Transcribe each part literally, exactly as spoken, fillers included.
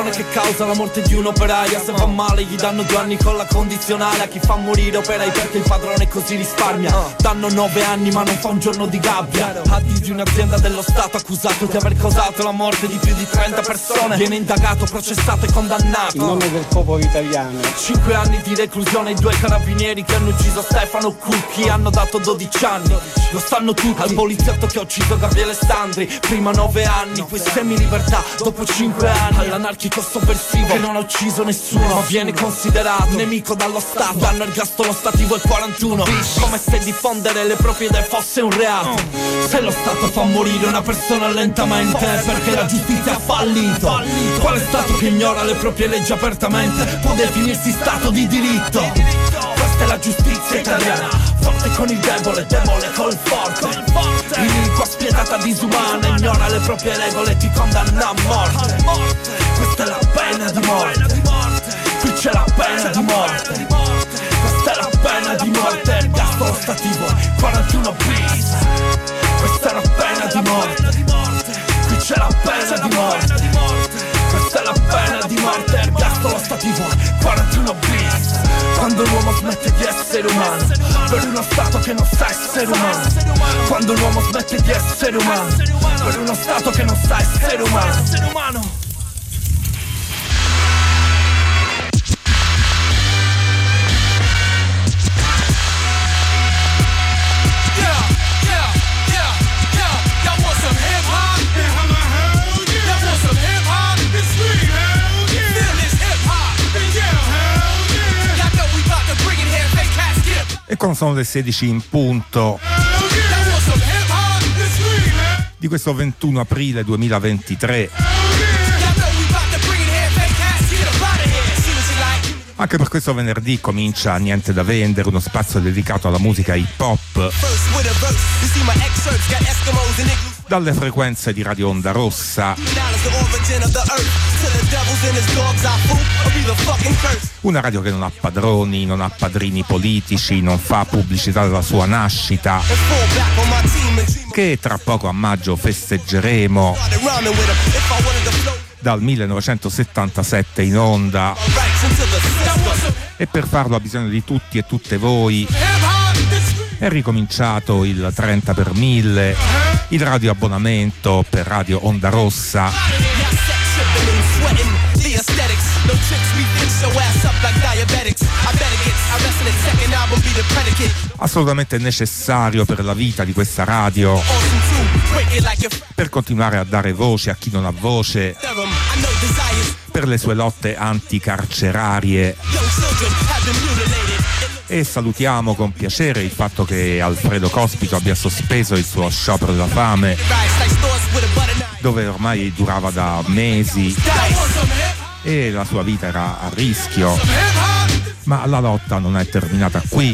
padrone che causa la morte di un operaio. Se va male gli danno due anni con la condizionale. A chi fa morire operai perché il padrone così risparmia. Danno nove anni ma non fa un giorno di gabbia. Addi di un'azienda dello Stato accusato di aver causato la morte di più di trenta persone. Viene indagato, processato e condannato in nome del popolo italiano. Cinque anni di reclusione ai due carabinieri che hanno ucciso Stefano Cucchi. Hanno dato dodici anni, lo sanno tutti. Al poliziotto che ha ucciso Gabriele Sandri, prima nove anni, poi semi-libertà dopo cinque anni. All'anarchico sovversivo che non ha ucciso nessuno, ma viene considerato nemico dallo Stato. Danno ergastolo stativo il quarantuno, come se diffondere le proprie idee fosse un reato. Se lo Stato fa morire una persona lentamente è perché la giustizia ha fallito. Quale Stato che ignora le proprie leggi apertamente può definirsi Stato di diritto? Questa è la giustizia italiana, forte con il debole, debole col forte. Iniqua, spietata, disumana, ignora le proprie regole e ti condanna a morte. Questa è la pena di morte, qui c'è la pena di morte. Questa è la pena di morte, ergastolo stativo, quarantuno bis. Questa è la pena di morte, qui c'è la pena di morte. Questa è la pena di morte, ergastolo stativo, quarantuno bis. Quando l'uomo smette di essere umano per uno Stato che non sa essere umano. Quando l'uomo smette di essere umano per uno Stato che non sa essere umano. E quando sono le sedici in punto di questo ventuno aprile duemilaventitré, anche per questo venerdì comincia Niente da vendere, uno spazio dedicato alla musica hip hop dalle frequenze di Radio Onda Rossa. Una radio che non ha padroni, non ha padrini politici, non fa pubblicità della sua nascita, che tra poco a maggio festeggeremo, dal millenovecentosettantasette in onda, e per farlo ha bisogno di tutti e tutte voi. È ricominciato il trenta per mille, il radioabbonamento per Radio Onda Rossa, assolutamente necessario per la vita di questa radio, per continuare a dare voce a chi non ha voce, per le sue lotte anticarcerarie. E salutiamo con piacere il fatto che Alfredo Cospito abbia sospeso il suo sciopero della fame, dove ormai durava da mesi e la sua vita era a rischio, ma la lotta non è terminata qui.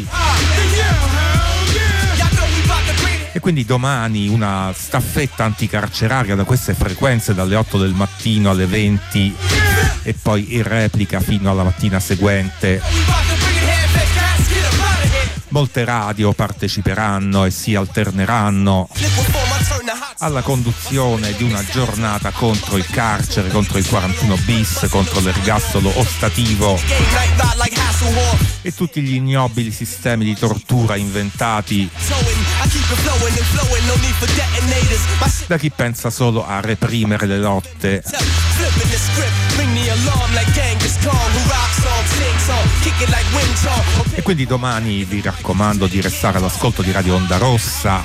E quindi domani una staffetta anticarceraria da queste frequenze dalle otto del mattino alle venti e poi in replica fino alla mattina seguente. Molte radio parteciperanno e si alterneranno alla conduzione di una giornata contro il carcere, contro il quarantuno bis, contro l'ergastolo ostativo e tutti gli ignobili sistemi di tortura inventati da chi pensa solo a reprimere le lotte. E quindi domani vi raccomando di restare all'ascolto di Radio Onda Rossa.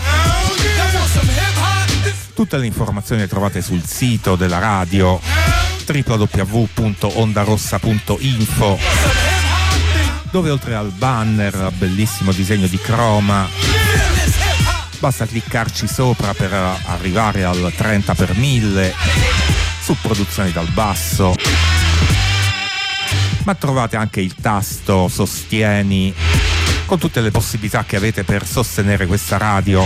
Tutte le informazioni le trovate sul sito della radio w w w punto ondarossa punto info, dove oltre al banner, al bellissimo disegno di croma, basta cliccarci sopra per arrivare al trenta per mille su produzioni dal basso, ma trovate anche il tasto sostieni con tutte le possibilità che avete per sostenere questa radio,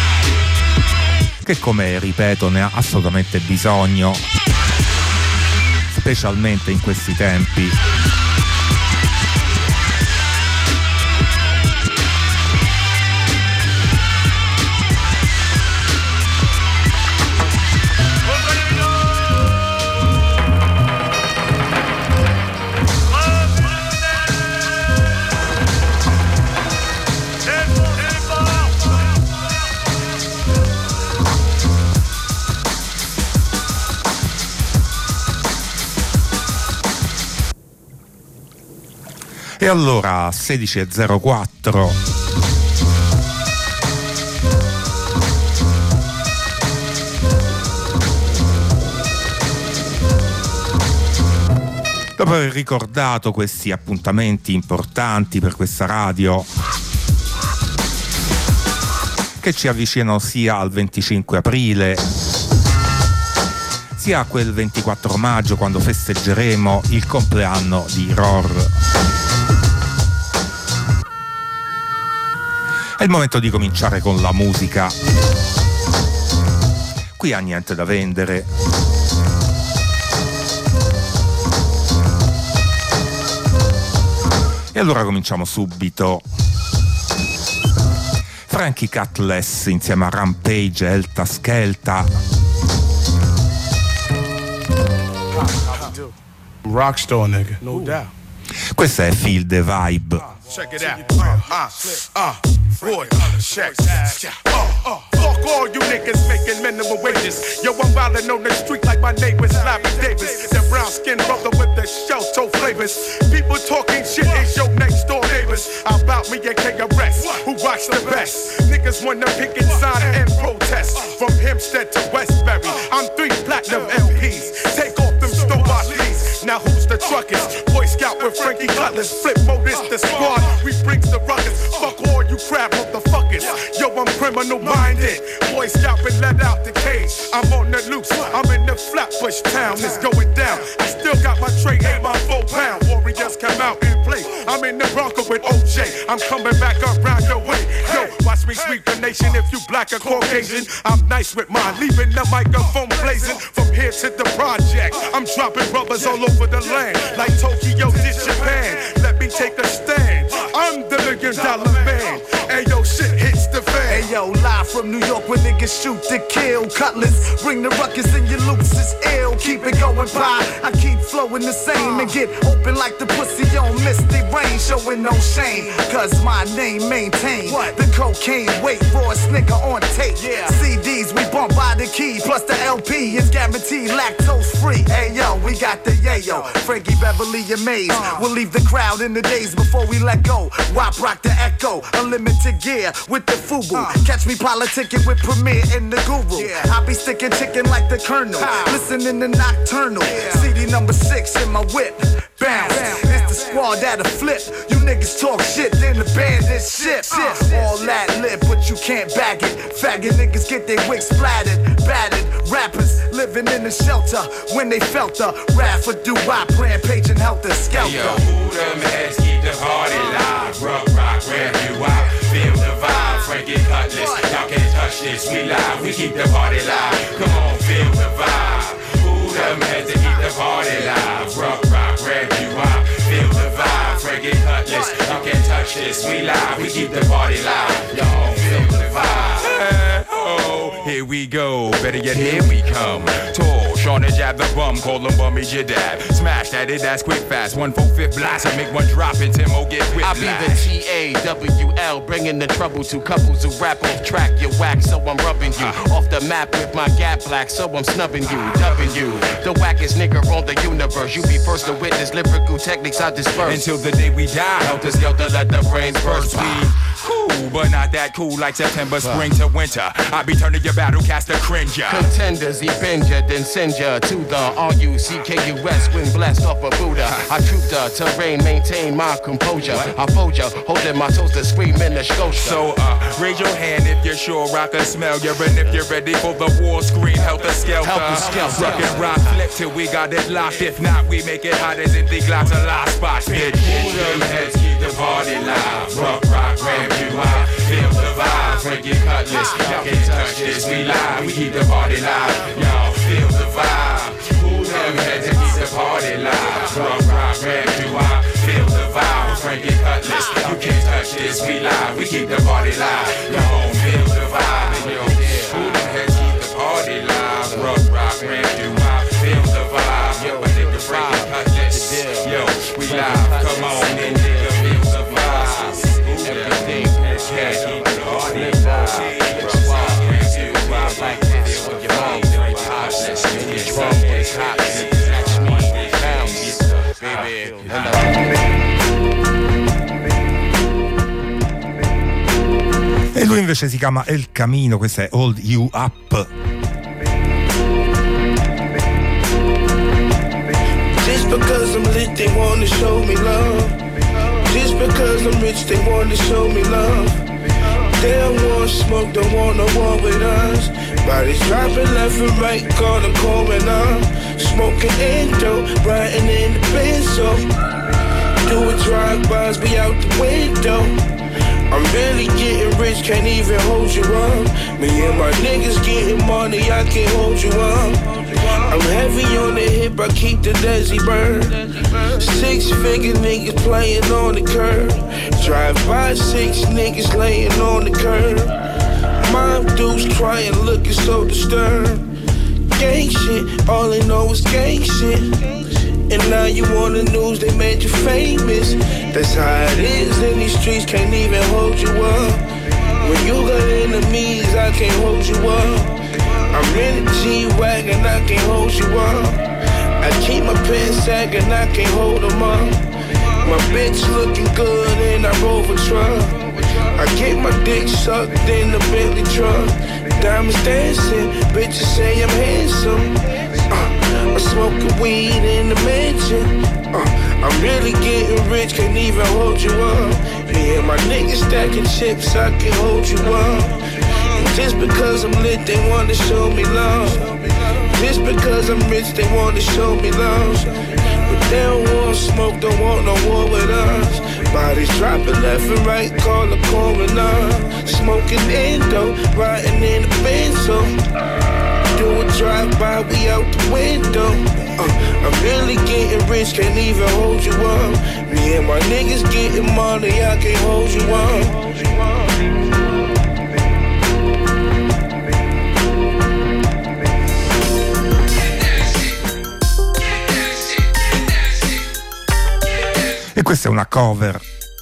che, come ripeto, ne ha assolutamente bisogno, specialmente in questi tempi. allora sedici e zero quattro dopo aver ricordato questi appuntamenti importanti per questa radio che ci avvicinano sia al venticinque aprile sia a quel ventiquattro maggio, quando festeggeremo il compleanno di Ror, è il momento di cominciare con la musica. Qui ha niente da vendere. E allora cominciamo subito. Frankie Cutlass insieme a Rampage e Elta Skelta. Rockstar nigga, no doubt. Questa è Feel the Vibe. Check it out. Uh, uh, uh, boy, check. Uh, uh, fuck all you niggas making minimum wages. Yo, I'm wildin' on the street like my name is Larry Davis. The brown skin brother with the shell toe flavors. People talking shit is your next door neighbors. About me and K R S, who rocks the best. Niggas wanna pick and sign and protest. From Hempstead to Westbury, I'm three platinum L Ps. Take off them store-bought leads. Now who's the truckers? Boy Scout with Frankie Cutlass. Flip mode is the squad. We brings the ruckus. Fuck all you crab motherfuckers. Yo, I'm criminal minded. Boy Scout been let out the cage. I'm on the loose. I'm in the Flatbush town. It's going down. I still got my tray and my four pound. Warriors come out and play. I'm in the Bronco with O J. I'm coming back around your way. Yo, watch me sweep the nation. If you black or Caucasian, I'm nice with mine. Leaving the microphone blazing. From here to the project, I'm dropping brothers all over the land. Like Tokyo did Japan. Let me take a stand. I'm the million dollar man. Ayo, shit hits the fan. Ayo, live from New York where niggas shoot to kill. Cutlass, bring the ruckus and your loops is ill. Keep it going by, I keep flowing the same. And get open like the pussy on Misty Rain. Showing no shame, cause my name maintained. The cocaine weight, rawest nigga on tape. Yeah. C Ds we bump by the key, plus the L P is guaranteed lactose free. Ayo, we got the yayo. Frankie Beverly and Maze. We'll leave the crowd in the days before we let go. Wop rock the echo, unlimited gear with the FUBU. Catch me politicking with Premier and the Guru. I be sticking chicken like the Colonel. Listening to Nocturnal. C D number six in my whip. Bounce. It's the squad that'll flip. You niggas talk shit, then the band is shit. All that lip, but you can't bag it. Faggot niggas get their wigs splattered, battered. Rappers living in the shelter when they felt the wrath for do-wop, rampage and helter skelter. Yo, who them heads keep the party live? Rock, rock, grab you out, feel the vibe. Frankie Cutlass, y'all can't touch this. We live, we keep the party live. Come on, feel the vibe. Who them heads to keep the party live? Rock, rock, grab you out, feel the vibe. Frankie Cutlass, y'all can't touch this. We live, we keep the party live. Y'all feel the vibe. Oh, here we go. Better yet, here we come. Tall, Sean and jab the bum, call him Bummy Jadab. Smash that, it that's quick fast. One four fifth blast, I make one drop and Timo get whipped. I be the T A W L, bringing the trouble to couples who rap off track. You're whack, so I'm rubbing you uh. off the map with my gap black, so I'm snubbing you, dubbing you. The wackest nigga on the universe. You be first to witness lyrical techniques I disperse. Until the day we die, helter skelter, let the brains burst. We cool, but not that cool like September, spring to winter. I be turning your battle cast a cringer. Contenders, he bend ya, then send ya to the R U C K U S when blessed off a Buddha. I troop the terrain, maintain my composure. I fold ya, holding my toes to scream in the scotia. So uh, raise your hand if you're sure I can smell you, and if you're ready for the war scream, helter skelter. Helter skelter. Rock and rock, flip till we got it locked. If not, we make it hot as in the glass a lot spot. Bitch, them heads keep the party live. Rock, rock, grab you out, feel the vibe. Frankie Cutlass, y'all can't touch this. We live, we keep the party live. Y'all feel the vibe. Who them heads to keep the party live? Rock, rock, grab you out, feel the vibe. Frankie Cutlass, you can't touch this. We live, we keep the party live. Y'all feel the vibe. And yo, who them heads keep the party live? Rock, rock, grab you out, feel the vibe. Yo, a nigga Frankie Cutlass. Yo, we live, come on in, nigga, feel the vibe. Everything can't keep the party live. Like this, with your mom, very hotness, in your drum, it's hot, catch me, pounds, baby, and invece si chiama El Camino, questa è Hold You Up. Just because I'm lit, they wanna show me love. Just because I'm rich, they wanna show me love. They don't want smoke, don't want no war with us. Bodies dropping left and right, call them going up. Smoking endo, riding in the benzo. Doing drive-bys, be out the window. I'm really getting rich, can't even hold you up. Me and my niggas getting money, I can't hold you up. I'm heavy on the hip, I keep the Desi bird. Six figure niggas playing on the curb. Drive by six niggas laying on the curb. Mom dudes crying, looking so disturbed. Gang shit, all they know is gang shit. And now you on the news, they made you famous. That's how it is in these streets, can't even hold you up. When you got enemies, I can't hold you up. I'm in a G-Wagon, I can't hold you up. I keep my pants sagging, I can't hold them up. My bitch looking good in a Rover truck. I get my dick sucked in the Bentley truck. Diamonds dancing, bitches say I'm handsome. uh, I'm smoking weed in the mansion. uh, I'm really getting rich, can't even hold you up. Yeah, my niggas stacking chips, I can hold you up. Just because I'm lit, they wanna show me love. Just because I'm rich, they wanna show me love. But they don't want smoke, don't want no war with us. Bodies dropping left and right, call the coroner. Smoking endo, riding in the benzo. Do a drive-by, we out the window. uh, I'm really getting rich, can't even hold you up. Me and my niggas getting money, I can't hold you up. E questa è una cover.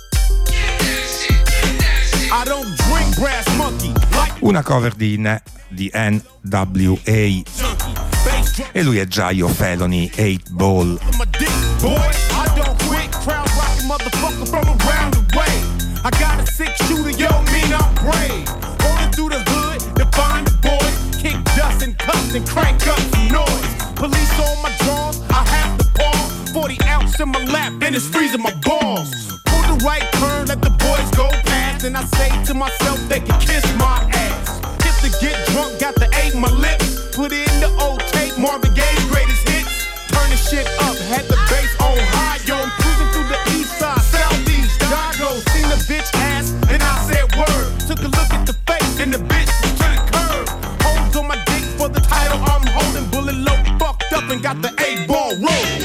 Una cover di, N- di N W A. E lui è Jayo Felony, eight ball. I got a six shooter, yo, mean I'm brave. Rolling through the hood to find the boys. Kick dust and cuffs and crank up some noise. Police on my drawers, I have to pause. forty ounce in my lap and it's freezing my balls. Pull the right turn, let the boys go past. And I say to myself, they can kiss my ass. If to get drunk, got the eight in my lips. Put it in the old tape, Marvin Gaye's greatest hits. Turn the shit up, had the bass on high. Yo, I'm cruising through the east side, southeast. Dago, seen the bitch ass, and I said word. Took a look at the face, and the bitch was to the curb. Holes on my dick for the title I'm holding. Bullet low, fucked up, and got the eight ball rolling.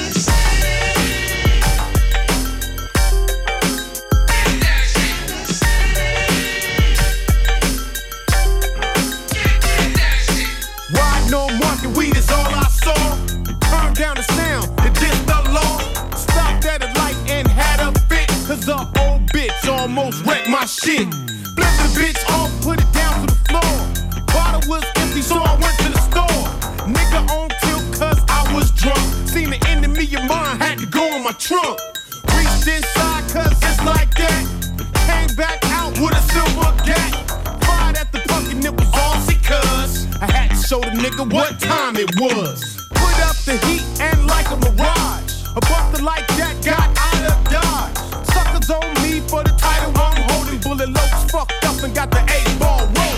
No market weed is all I saw. Turn down the sound, it did the law. Stopped at a light and had a fit. Cause the old bitch almost wrecked my shit. Flip the bitch off, put it down to the floor. Bottle was empty, so I went to the store. Nigga on tilt cause I was drunk. Seen the enemy of mine, had to go in my trunk. Reached inside cause it's like that. Came back out with a silver gat. Fired at the pumpkin, it was all because I had to show the nigga what time it was. Put up the heat and like a mirage. A buster like that got out of dodge. Suckers on me for the title I'm holding. Bullet loads fucked up and got the eight ball rolling.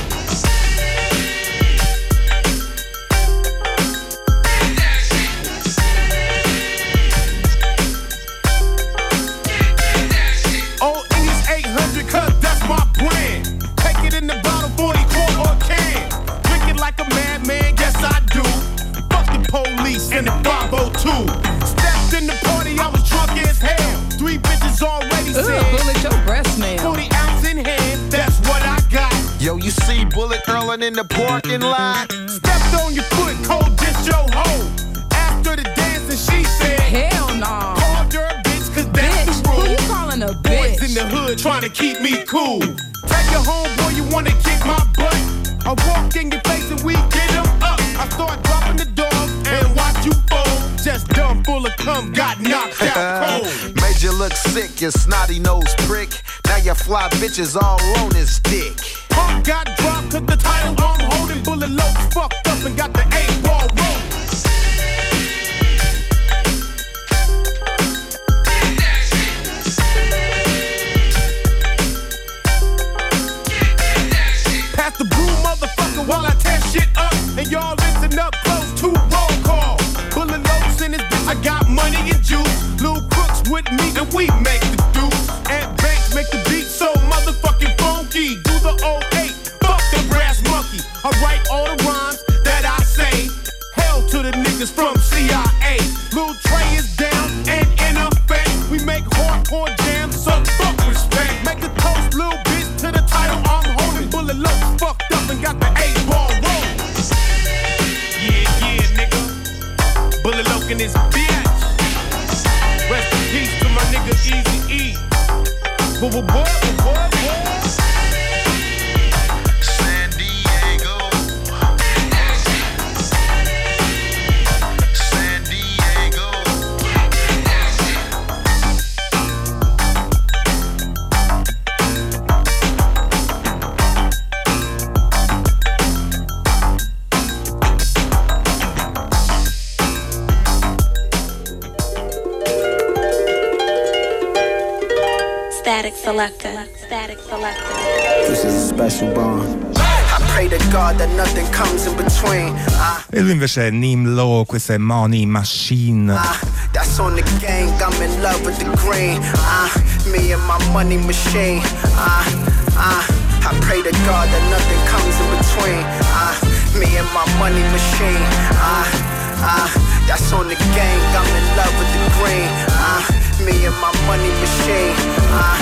Old English eight hundred cause that's my brand. Take it in the bottle, forty-four or can. Drink it like a madman, yes I do. Fuck the police and the five oh two. Stepped in the party, I was drunk as hell. Three bitches already Ooh, said. Bullet, your breath smell. forty ounce in hand, that's what I got. Yo, you see Bullet Earlin' in the parking lot? Stepped on your foot, cold dish your hoe. After the dance and she said, Hell no. called her a bitch cause that's Bitch, the rule. who you calling a Boys bitch? in the hood trying to keep me cool. Take your homeboy, you wanna kick my butt. I walk in your face and we get him up. I start dropping the dog and watch you fall. Just dumb full of cum, got knocked out cold. Made you look sick, you snotty nose prick. Now your fly bitches all on his dick. Pump got dropped cause the title I'm holding. Bullet Locs fucked up and got the eight ball rolling. Pass the broom, motherfucker, while I tear shit up. And y'all listen up close to roll call. Bullet Locs in this bitch, I got money and juice. Lil Crooks with me and we make the deuce. And Banks make the beat so motherfucking funky. Do the oh eight, fuck the brass monkey. I write all the rhymes that I say. Hell to the niggas from C I A. Lil Trey is down and in effect. We make hardcore jams, so fuck respect. Make a toast, lil bitch, to the title I'm holding. Bullet Locs fucked up and got the eight ball rolling. Yeah, yeah, nigga. Bullet Loc in this bitch. Rest in peace to my nigga Eazy-E. Boy, boy, boy, boy, boy. San Diego. San Diego. Static Selector. Static Selector. This is a special bond. I pray to God that nothing comes in between. Ah, E lui invece è Neem Low, questa è Money Machine. ah, that's on the gang. I'm in love with the green. Ah, me and my money machine. Ah, ah, I pray to God that nothing comes in between. Ah, me and my money machine. Ah, ah, that's on the gang. I'm in love with the green. Ah, me and my money machine. Ah,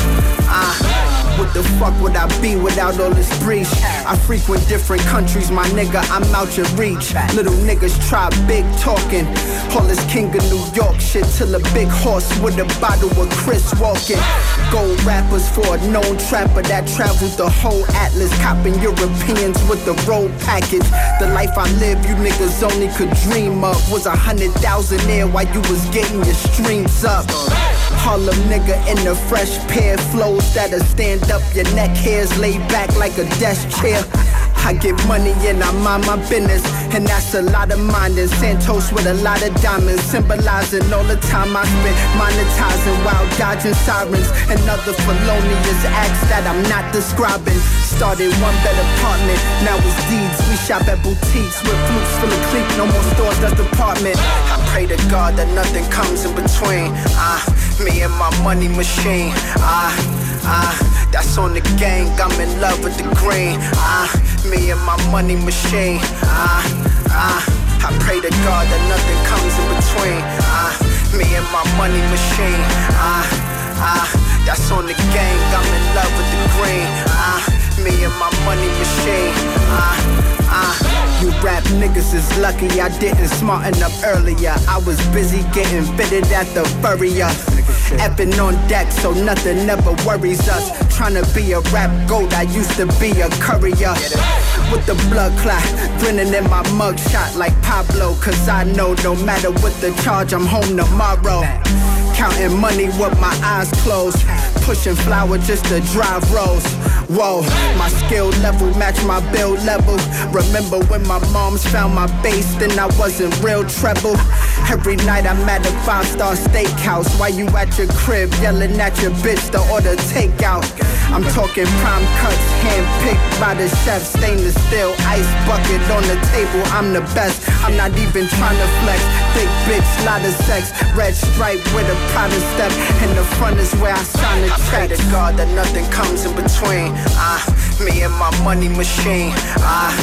ah. What the fuck would I be without all this breach? I frequent different countries, my nigga, I'm out your reach. Little niggas try big talking. All this king of New York shit till a big horse with a bottle of Chris walking. Gold rappers for a known trapper that traveled the whole atlas, copping Europeans with the road package. The life I live, you niggas only could dream of, was a hundred thousand there while you was getting your streams up. Harlem nigga in the fresh pair, flows that'll stand up your neck hairs, laid back like a desk chair. I get money and I mind my business, and that's a lot of minding. Santos with a lot of diamonds, symbolizing all the time I spent monetizing while dodging sirens and other felonious acts that I'm not describing. Started one bed apartment, now it's deeds. We shop at boutiques with flutes full of cleek, no more stores, that's department. I pray to God that nothing comes in between. Ah, me and my money machine. Ah, ah, that's on the gang. I'm in love with the green. Ah, me and my money machine. Ah, ah, I pray to God that nothing comes in between. Ah, me and my money machine. Ah, ah, that's on the gang. I'm in love with the green. Ah, me and my money machine. Ah, ah. You rap niggas is lucky I didn't smarten up earlier. I was busy getting fitted at the furrier. Epping on deck so nothing ever worries us. Tryna be a rap goat, I used to be a courier. With the blood clot, grinning in my mug shot like Pablo. Cause I know no matter what the charge, I'm home tomorrow. Counting money with my eyes closed. Pushing flour just to drive rows. Whoa, my skill level match my build level. Remember when my moms found my bass, then I wasn't real treble. Every night I'm at a five-star steakhouse while you at your crib yelling at your bitch to order takeout. I'm talking prime cuts, hand-picked by the chef, stainless steel, ice bucket on the table, I'm the best. I'm not even trying to flex, big bitch, lot of sex, red stripe with a Prada step, and the front is where I sign the check. I pray to God that nothing comes in between. Ah, me and my money machine. Ah,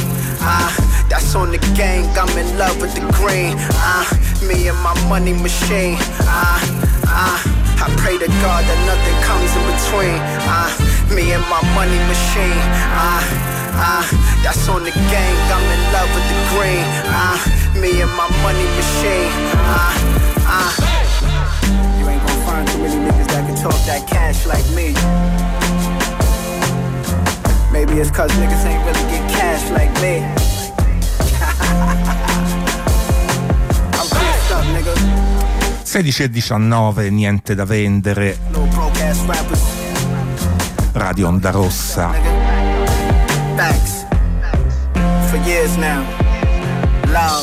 ah, that's on the gang. I'm in love with the green. Ah, me and my money machine. Ah, ah, I pray to God that nothing comes in between. Ah, me and my money machine. Ah, ah, that's on the gang. I'm in love with the green. Ah, me and my money machine. Ah, ah. You ain't gonna find too many niggas that can talk that cash like me. Maybe it's cause niggas ain't really get cash like me. I'm pissed up, nigga. sedici e diciannove, niente da vendere. No broke ass rappers. Radio Onda Rossa. Nigga. Thanks. For years now. Love.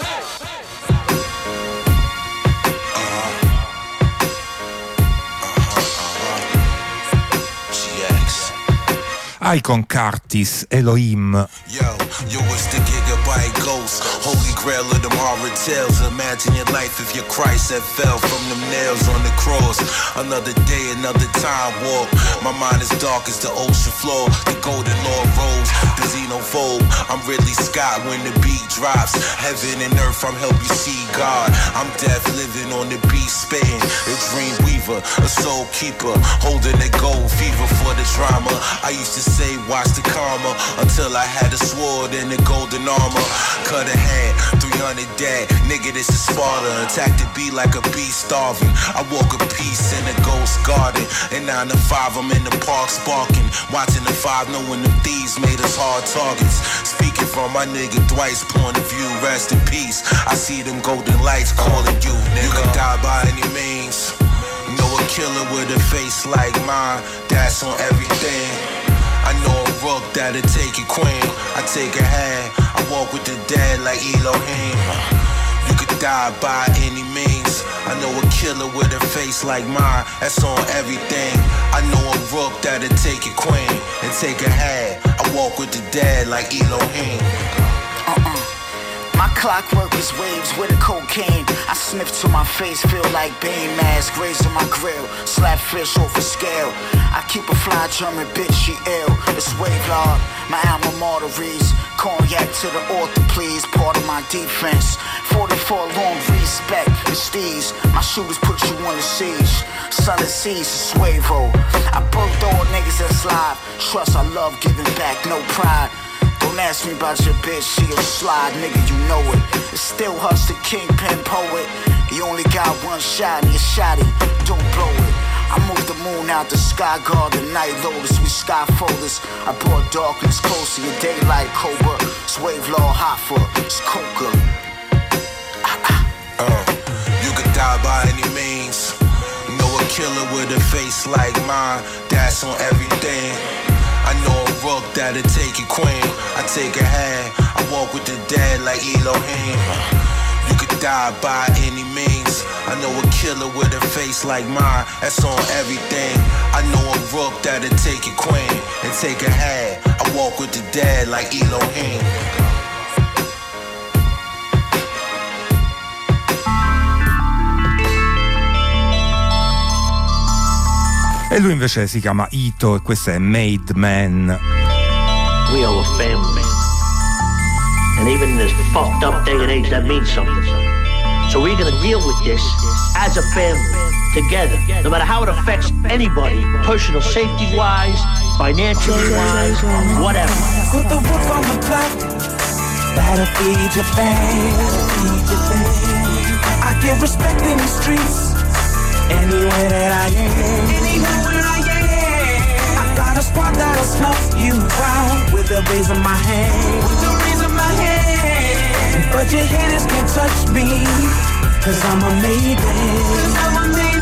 Icon Curtis, Elohim. Yo, yo, it's the Gigabyte Ghost, holy grail of them horror tales. Imagine your life if you're Christ that fell from them nails on the cross. Another day, another time walk. My mind is dark as the ocean floor. The golden Lord rose, the xenophobe. I'm Ridley Scott when the beat drops. Heaven and earth, I'm help you see God. I'm death living on the beat, spitting. A dream weaver, a soul keeper, holding the gold fever for the drama. I used to say watch the karma until I had a sword and a golden armor. Cut a hand, three hundred dead. Nigga, this is Sparta. Attack the beat like a beast starving. I walk a piece in a ghost garden. And nine to five, I'm in the park sparking. Watching the five, knowing the thieves made us hard targets. Speaking from my nigga Dwight's point of view, rest in peace. I see them golden lights calling you, nigga. You can die by any means. Know a killer with a face like mine, that's on everything. I know a rook that'll take it, queen. I take a hand, I walk with the dead like Elohim. You could die by any means. I know a killer with a face like mine, that's on everything. I know a rook that'll take it, queen. And take a hand, I walk with the dead like Elohim. Uh-uh. My clockwork is waves with a cocaine. I sniff till my face feel like Bane mask. Graze on my grill, slap fish off a scale. I keep a fly German bitch, she ill. It's wave log, my alma mater reads. Cognac to the author, please, part of my defense. forty-four long respect, the steez. My shooters put you on the siege. Son of seas, Suevo. I birthed all niggas that's live. Trust, I love giving back, no pride. Don't ask me about your bitch, she a slide, nigga, you know it. It's still Hush the Kingpin poet. You only got one shot and you shot it, don't blow it. I moved the moon out the sky, guard the night lotus, we skyfolders. I brought darkness close to your daylight, Cobra. It's wave law hot for, it's coca. Uh, you could die by any means. Know a killer with a face like mine, that's on everything. I know a rook that'll take it, queen. I take a hand, I walk with the dead like Elohim. You could die by any means. I know a killer with a face like mine, that's on everything. I know a rook that'll take it, queen. And take a hand, I walk with the dead like Elohim. E lui invece si chiama Ito e questo è Made Man. We are a family. And even in this fucked up day and age, that means something. So we're gonna deal with this as a family, together, no matter how it affects anybody, personal safety-wise, financially-wise, whatever. Put the roof on the block, that'll feed your family, feed your family. I get respect in the streets, anywhere that I am, anywhere I am. I got a spot that'll snuff you out with the raise of my hand, with the raise of my hand. But your haters can't touch me, cause I'm a made man, cause I'm a made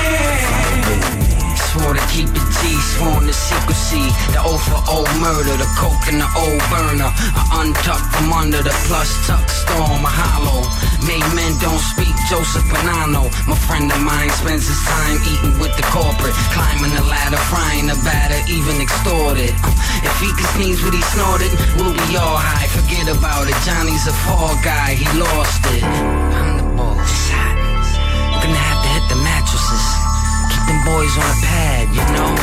man. Swore to keep the G, sworn to secrecy. The O for old murder, the coke and the old burner. I untucked from under the plus tuck storm, a hollow. Made men don't speak, Joseph Bonanno. My friend of mine spends his time eating with the corporate, climbing the ladder, frying the batter, even extorted. Uh, if he can sneeze what he snorted, we'll be all high. Forget about it, Johnny's a fall guy, he lost it. I'm the ball, it's hot. I'm gonna have to hit the mattresses. Keep them boys on a pad, you know.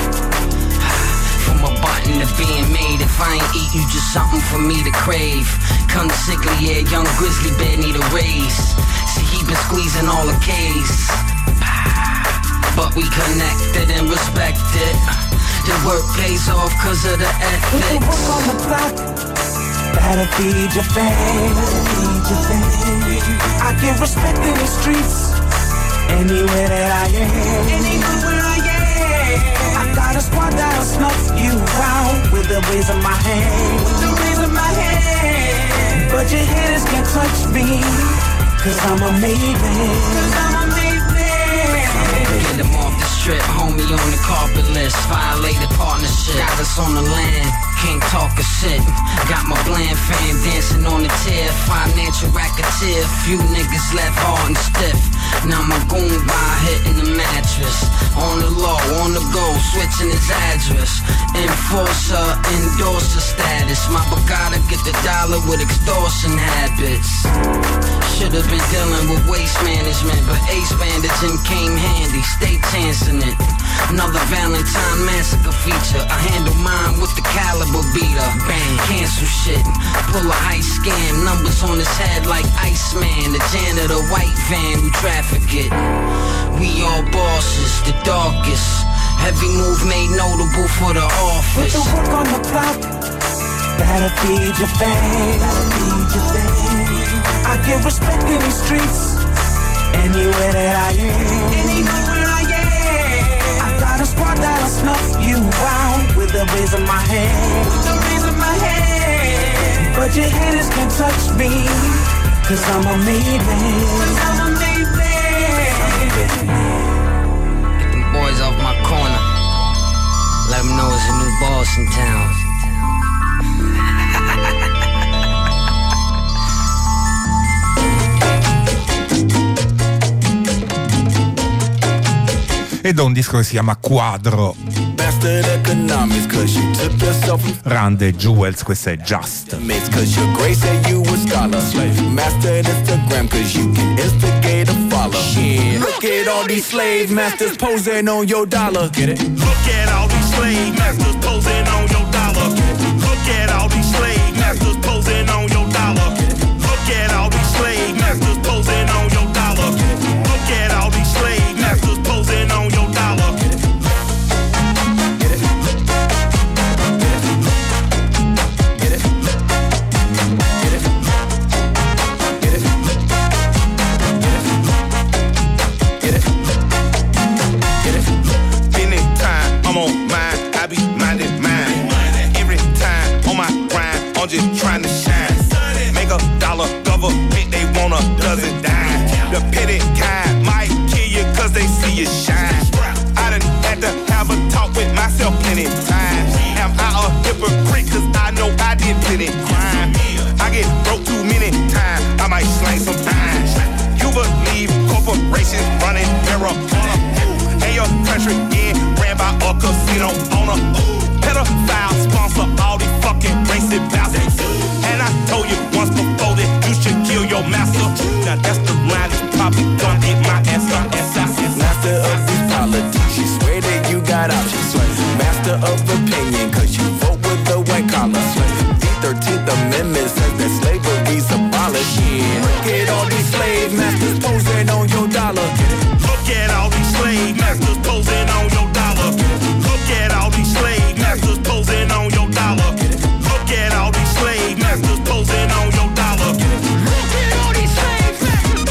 From a button to being made, if I ain't eat you, just something for me to crave. Come sickly, yeah, young grizzly bear need a raise. See, he been squeezing all the K's, but we connected and respected. The work pays off cause of the ethics. Put the work on the block, that'll feed your family, feed your family. I get respect in the streets, anywhere that I am, anywhere I am. I got a squad that'll snuff you out with the raise of my hand, with the raise of my hand. But your haters can't touch me, cause I'm a made man, cause I'm a made man. Get him off the strip, homie on the carpet list. Violated partnership. shit. Got us on the land, can't talk a shit. Got my bland fam dancing on the tier. Financial racketeer, few niggas left hard and stiff. Now my goon by hitting the mattress. On the low, on the go, switching his address. Enforcer, endorser status. My gotta get the dollar with extortion habits. Should've been dealing with waste management, but ace bandaging came handy. Stay chancing it. Another Valentine massacre feature. I handle mine with the caliber beater. Bang, cancel shit. Pull a high scam. Numbers on his head like Iceman. The janitor, white van, we traffic it. We all bosses, the darkest. Heavy move made notable for the office. Put the work on the clock. That'll feed your fame. That'll feed your fame. I get respect in these streets. Anywhere that I am. Anywhere I am. I got a squad that'll snuff you out with the raise of my hand. With the raise of my hand. But your haters can't touch me. Cause I'm a made man. Cause I'm a made man. Get them boys off my corner. Let them know it's a new boss in town. Ed è un disco che si chiama Quadro. Rand e Jewels, questa è Just. Cause your grace said you were scholar. Mastered Instagram cause you can instigate a follow. Yeah. Look at all these slave masters posing on your dollar. Get it? Look at all these slave masters posing on your dollar. Look at all these slave masters posing on your dollar. Look at all these slave masters posing on your dollar. Look at all these slave masters posing on your dollar. Get it? Get it? Get it? Get it? Get it? Get it? Anytime I'm on mine, I be minding mine. Every time on my grind, I'm just trying to shine. Make a dollar, government, they want a dozen dime. The petty kind might kill you cause they see you shine. I done had to have a talk with myself plenty times. Am I a hypocrite cause I know I did plenty crime. I get broke too many times, I might slang some time. You believe corporations running marijuana, and your country in ran by a casino owner. Pedophile sponsor all these fucking racist bastards. And I told you once before that you should kill your master. Now that's the line that's probably gonna hit my ass. Master of these politics, you swear that you got options. Master of opinion, cause you vote with the white collar. The thirteenth Amendment says that slavery's abolished. Yeah. Look at all these slave masters posing on your dollar. Look at all these slave masters posing on your dollar. Look at all these slave masters posing on your dollar. Look at all these slave masters posing on your dollar. Look at all these slave masters.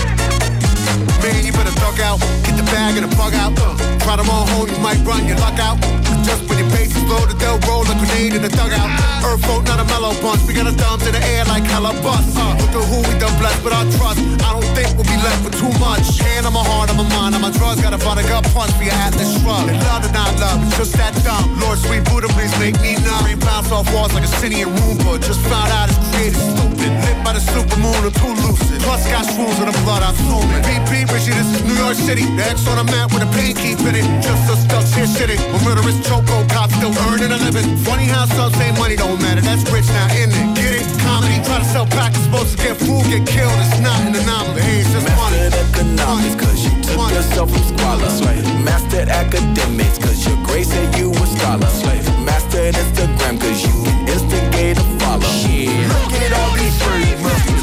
Man, you better thug out, get the bag and the bug out. Uh, try them all home, you might run your luck out. Just when your base is loaded, they'll roll a grenade in the dugout. Earth folk, not a mellow bunch. We got our thumbs in the air like hella bust. Uh, look at who we done blessed with our trust. I don't think we'll be left with too much. Hand on my heart, on my mind, on my drugs. Got a vodka punch for your Atlas shrug. And love or not love, it's just that dumb. Lord, sweet Buddha, please make me numb. Rain bounce off walls like a city in Roomba. Just found out it's created stupid. Lit by the supermoon or too lucid. Plus got shrooms in the blood, I'm assuming. B P, Richie, this is New York City. The X on the map with a pain keep in it. Just so stuck here shitting. When murderous choco cops still earning a living. Funny how some say money don't matter. That's rich now, isn't it? Get it? Comedy, try to sell packets, supposed to get food, get killed. It's not an anomaly. Hey, it's just money. Mastered economics, cause you took money. Yourself from squalor. Mastered academics, cause your grace said you were scholar. Mastered Instagram, cause you can instigate a follow. Yeah. Look at all these slave masters.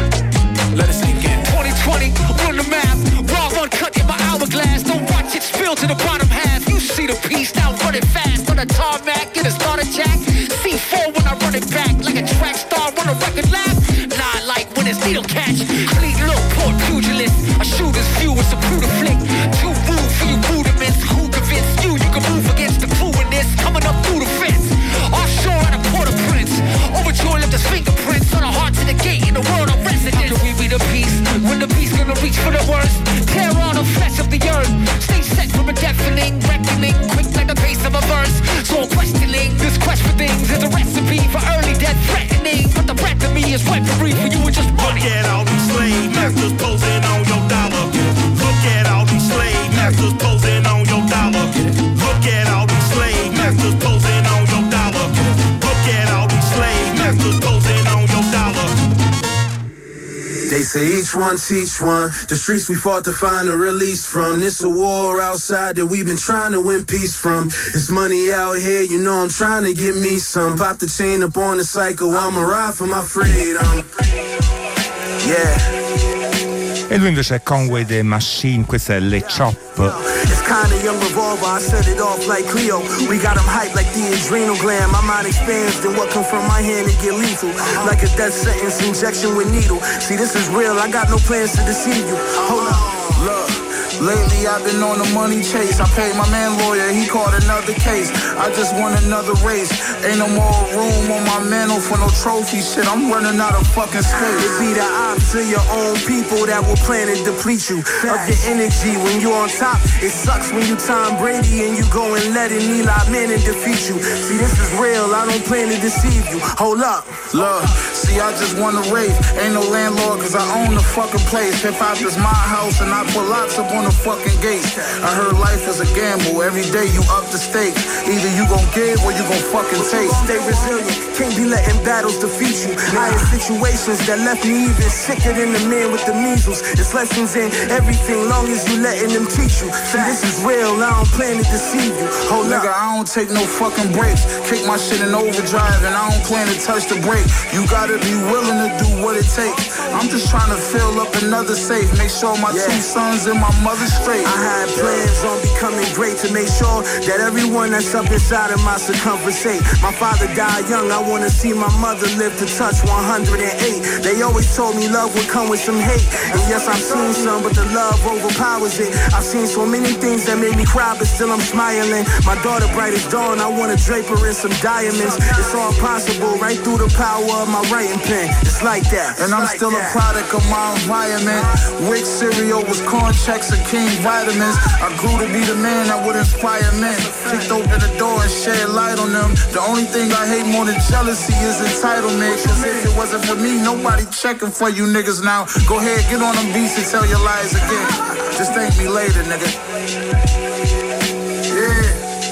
Let it sink in. twenty twenty, run the math. Raw run cut in my hourglass. Don't watch it spill to the bottom half. You see the piece now running fast on the tarmac. Get a starter jack. C four when I run it back like a track star on a record lap. Not like when it's needle catch. Fleet look, port pugilist. A shooter's view is a brutal flick. Too rude for you rudiments. Who convinced you you can move against the crew in this? Coming up through the fence. Offshore at a Port-au-Prince. Overjoyed left his fingerprints on the hearts of the gate in the world of residence. How can we be the peace when the beast gonna reach for the worst? Tear on the flesh of the earth. Stay set from a deafening reckoning. Quick like the pace of a verse. So I'm questioning They say each one teach one. The streets we fought to find a release from. This a war outside that we've been trying to win peace from. It's money out here, you know I'm trying to get me some. Pop the chain up on the cycle, I'ma ride for my freedom. Yeah. E lui invece è Conway the Machine, questa è Le Chop. It's kinda young revolver, I set it off like Cleo. We got him hyped like the adrenal gland. My mind expands, then what comes from my hand it get lethal. Like a death sentence, injection with needle. See, this is real, I got no plans to deceive you. Hold up. Look, lately I've been on a money chase. I paid my man lawyer, he caught another case. I just won another race. Ain't no more room on my mantle for no trophy shit. I'm running out of fucking space. It be the ops of your own people that will plan and deplete you of your energy. When you on top, it sucks when you Tom Brady and you go and let an Eli Manning defeat you. See, this is real, I don't plan to deceive you. Hold up. Look, see, I just won a race. Ain't no landlord cause I own the fucking place. Hip hop is my house and I put locks up on the fucking gates. I heard life is a gamble. Every day you up the stakes. Either you gon' give or you gon' fucking take. Stay resilient, can't be letting battles defeat you. I had situations that left me even sicker than the man with the measles. It's lessons in everything, long as you letting them teach you. See, this is real, I don't plan to deceive you. Hold Nigga, up. I don't take no fucking breaks. Kick my shit in overdrive and I don't plan to touch the brake. You gotta be willing to do what it takes. I'm just trying to fill up another safe. Make sure my Yeah. two sons and my mother straight. I had plans on becoming great to make sure that everyone that's up inside of my circumference safe. My father died young, I wanna see my mother live to touch one hundred eight. They always told me love would come with some hate. And yes, I've seen some, but the love overpowers it. I've seen so many things that made me cry, but still I'm smiling. My daughter bright as dawn, I wanna drape her in some diamonds. It's all possible, right through the power of my writing pen. It's like that. And I'm like still that. a product of my environment. Wick cereal was corn checks and King vitamins. I grew to be the man that would inspire men. Kicked open the door and shed light on them. The only thing I hate more than jealousy is entitlement. Cause if it wasn't for me, nobody checking for you niggas now. Go ahead, get on them beats and tell your lies again. Just thank me later, nigga. Yeah.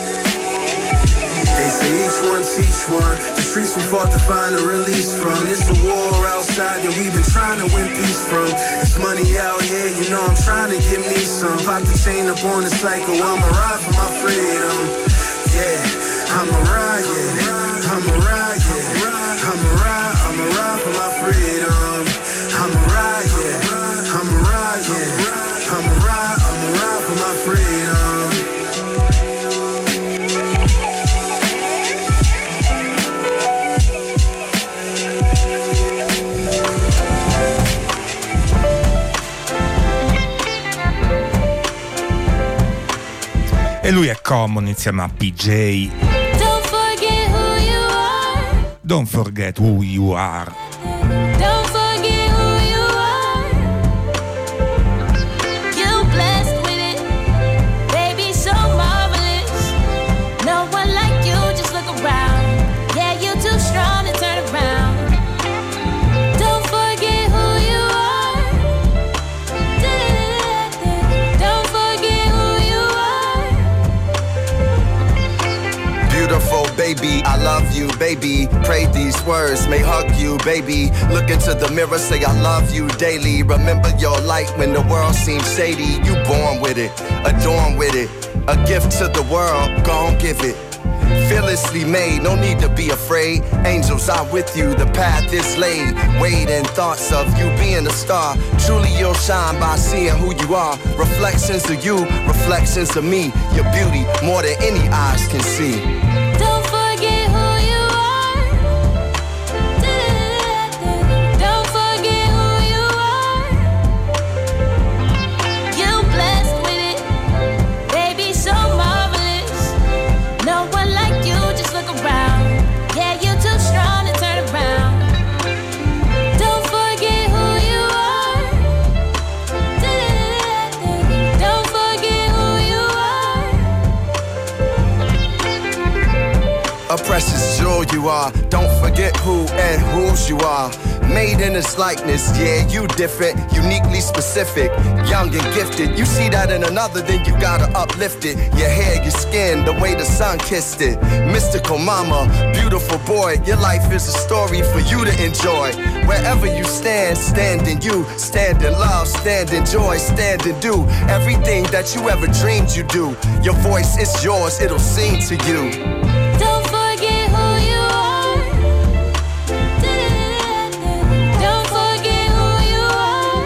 They say each one teach one. The streets we fought to find a release from. It's a war outside that we've been trying to win peace from. It's money out here, you know I'm trying to get me some. Pop the chain up on the cycle, I'ma ride for my freedom. Yeah, I'ma ride, yeah. I'ma ride, yeah. I'ma ride, I'ma ride for my freedom. I'ma ride, yeah. I'ma ride, yeah. I'ma ride, I'ma ride for my freedom. E lui è Common insieme a P J. Don't forget who you are. Don't forget who you are. Don't forget who you are. You blessed with it, baby, so marvelous. No one like you, just look around. Yeah, you're too strong to turn around. Don't forget who you are. Don't forget who you are. Beautiful baby, I love you, baby. Pray these words, may hug you, baby. Look into the mirror, say I love you daily. Remember your light when the world seems shady. You born with it, adorn with it. A gift to the world, gon' give it. Fearlessly made, no need to be afraid. Angels are with you, the path is laid. Waiting thoughts of you being a star. Truly you'll shine by seeing who you are. Reflections of you, reflections of me. Your beauty more than any eyes can see. Don't forget who you are. Don't forget who you are. You blessed with it, baby, so marvelous. No one like you, just look around. Yeah, you're too strong to turn around. Don't forget who you are. Don't forget who you are. A precious jewel you are. Don't forget who and whose you are. made in his likeness. Yeah, you different, uniquely specific, young and gifted. You see that in another, then you gotta uplift it. Your hair, your skin, the way the sun kissed it. Mystical mama, beautiful boy. Your life is a story for you to enjoy. Wherever you stand, stand in you. Stand in love, stand in joy, stand and do everything that you ever dreamed you do. Your voice is yours, it'll sing to you. Don't forget who you are. Don't forget who you are.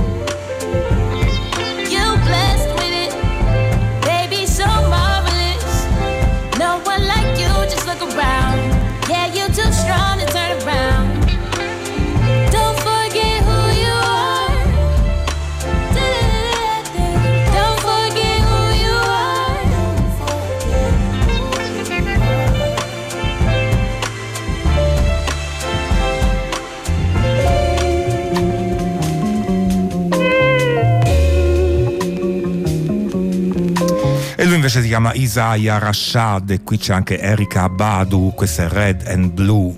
You blessed with it, baby, so marvelous. No one like you, just look around. Yeah, you too strong to turn around. Don't forget who you are. Don't forget who you are. E lui invece si chiama Isaiah Rashad e qui c'è anche Erykah Badu, questo è Red and Blue.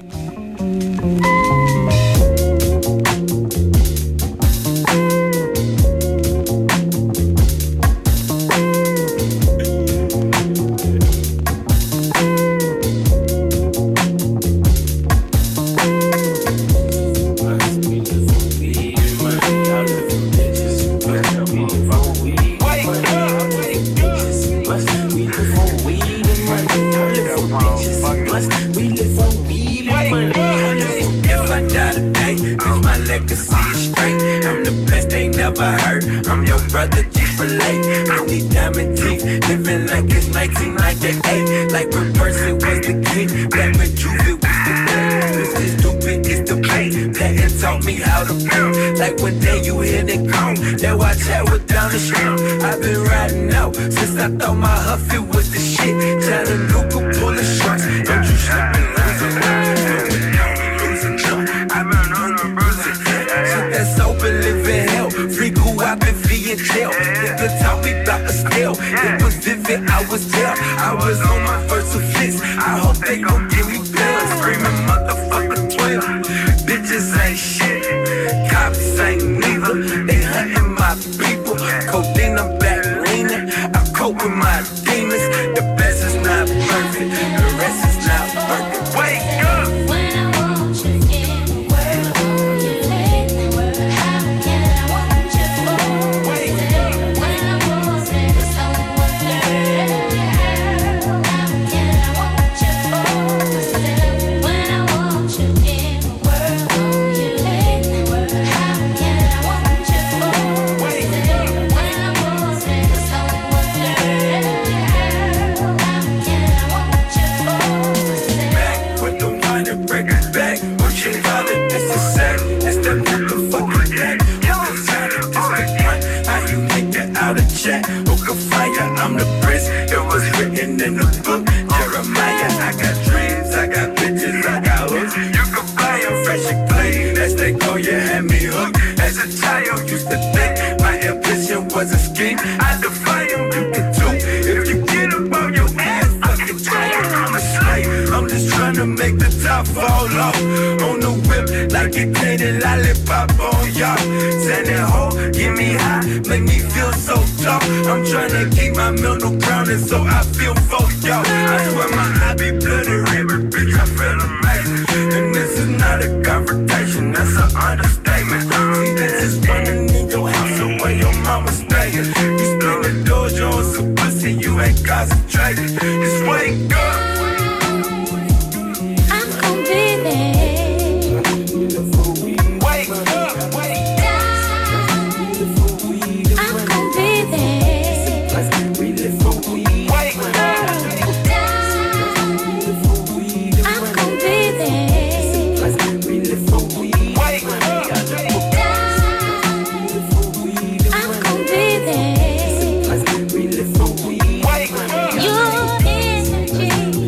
Your energy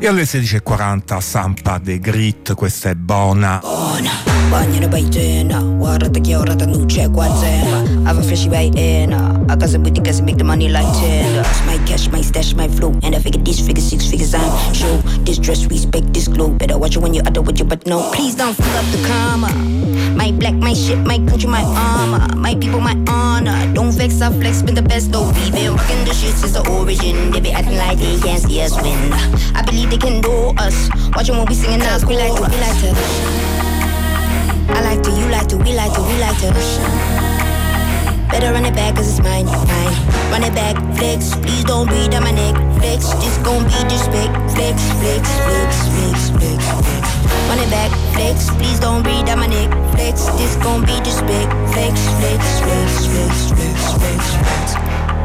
E alle sedici e quaranta Sampa de Grit, questa è Bona. Bona. Bagno by ten, guarda che ora da luce qua zen. Have a fishy way in, I got some booty, make the money like ten. My cash, my stash, my flow, and I figure these figures, six figures I'm show. This dress, respect this glow. Better watch it when you utter with you, but no, please don't fill up the karma. My black, my shit, my country, my armor. My people, my honor. Don't vex, I flex, been the best though. We been rocking the shit since the origin. They be acting like they can't see us win. I believe they can do us. Watching when we singing us, we like to, we like to. I like to, you like to, we like to, we like to. Better run it back cause it's mine, mine. Run it back, flex, please don't breathe on my neck. Flex, this gon' be just flex, flex, flex, flex, flex, flex, flex. Run it back, flex, please don't breathe on my neck. Flex, this gon' be just flex, flex, flex, flex, flex, flex, flex, flex.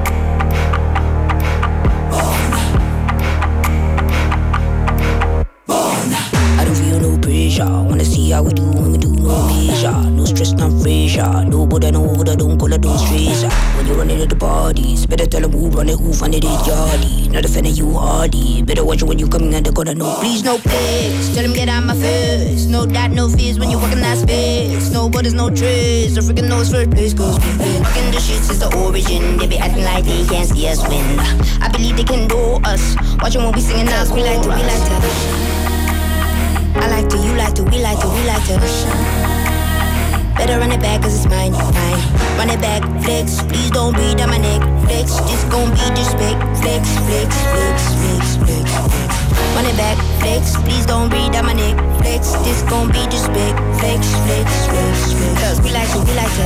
I don't feel no pressure. Wanna see how we do when we do no measure. No stress, no pressure. Nobody know what I don't call it, don't stress. When you run into the parties, better tell them who run it, who find it, it's yardy. Not offending you hardy. Better watch it when you coming and they're gonna know. Please, no place. Tell them get out my face. No doubt, no fears when you walk in that space. No borders, no trace. The freaking knows first place, cause we've been rocking the shit since the origin. They be acting like they can't see us win. I believe they can do us. Watching when we singing us, we like to, we like to. I like to, you like to, we like to, we like to. Better run it back cause it's mine, mine. Run it back, flex, please don't breathe on my neck. Flex, this gon' be just flex, flex, flex, flex, flex, flex, flex. Run it back, flex, please don't breathe on my neck. Flex, this gon' be just flex, flex, flex, flex, flex. Cause we like to, we like to.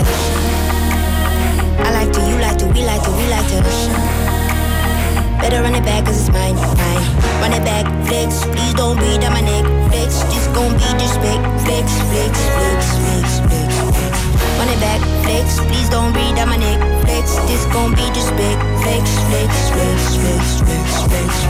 I like to, you like to, we like to, we like to. Better run it back cause it's mine, mine. Run it back, flex, please don't breathe on my neck. Flex, this gon' be just flex, flex, flex, flex, flex, flex, flex. Run it back, flex, please don't breathe on my neck. Flex, this gon' be just flex, flex, flex, flex, flex, flex, flex.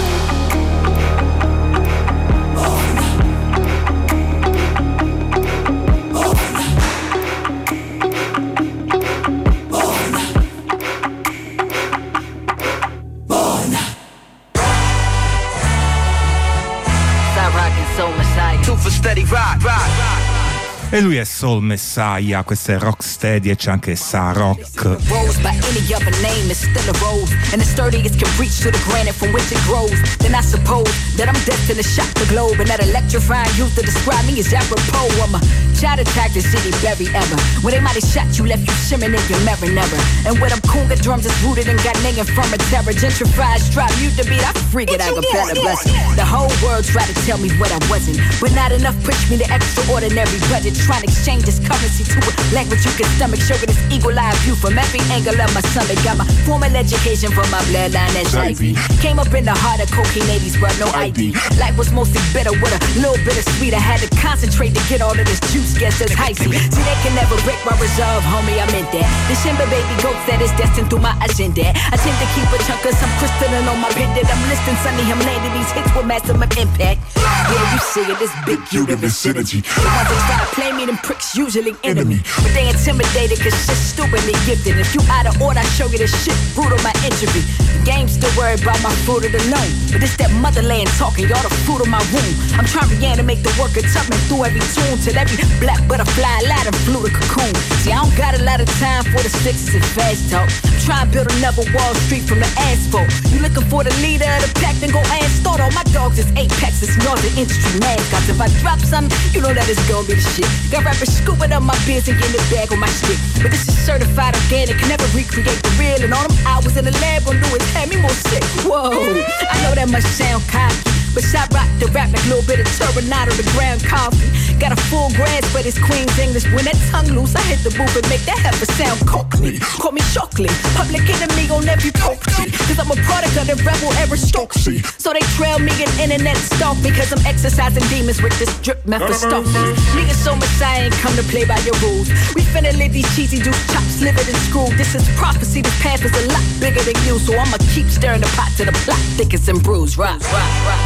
Steady rock, rock, rock. E lui è Soul Messiah, questo è Rocksteady e c'è anche Sa Rock. Rose by any other name is still a rose, and the sturdiest can reach to the granite from which it grows. Then I suppose that I'm destined to shock the globe, and that electrifying youth to describe me is apropos. I'm a child attack the city very ever. When they might have shot you, left you shimmering in your mirror never. And with them conga drums is rooted in Ghanaian from a terror. Gentrified, strive you to be that freak it, I got better blessing. The whole world tried to tell me what I wasn't, but not enough push me to extraordinary budget. Trying to exchange this currency to a language you can stomach. Showing this eagle-eye view from every angle of my stomach. Got my formal education from my bloodline that's Ivy. Came up in the heart of cocaine eighties, but no I D. Life was mostly bitter with a little bit of sweet. I had to concentrate to get all of this juice. Guess that's icy. See, they can never break my resolve, homie, I meant that. The Shimba baby goats that is destined through my agenda. I tend to keep a chunk of some crystalline on my pendant. I'm listening, Sunny, I'm landing these hits with maximum impact. Yeah, you see it, this big you the vicinity. The ones that try to play me, them pricks usually enemy. But they intimidated cause shit's stupidly gifted. If you out of order, I show you this shit brutal, my injury. The game's still worried about my fruit of the loan, but it's that motherland talking, y'all the fruit of my womb. I'm trying to reanimate the worker tumbling through every tune till every black butterfly ladder flew the cocoon. See, I don't got a lot of time for the sixes and fast talk. I'm trying to build another Wall Street from the asphalt. You looking for the leader of the pack, then go and start. All my dogs is Apex, it's northern industry mascots. If I drop something, you know that it's gonna be the shit. Got rappers scooping up my beers and getting the bag on my stick. But this is certified organic, can never recreate the real. And all them hours in the lab gon' do is have me more sick. Whoa, I know that must sound cocky, but I rock the rap like a little bit of turbinado, the ground coffee. Got a full grasp, but it's Queen's English. When that tongue loose, I hit the booth and make that heifer sound cockney. Call me chocolate, public enemy on every property. Cause I'm a product of the rebel aristocracy. So they trail me and internet stalk me, cause I'm exercising demons with this drip method stuff. Me and Soul Messiah ain't come to play by your rules. We finna live these cheesy juice chops, live it in school. This is prophecy, this path is a lot bigger than you. So I'ma keep stirring the pot to the plot thickest and bruised. Rock, rock, rock.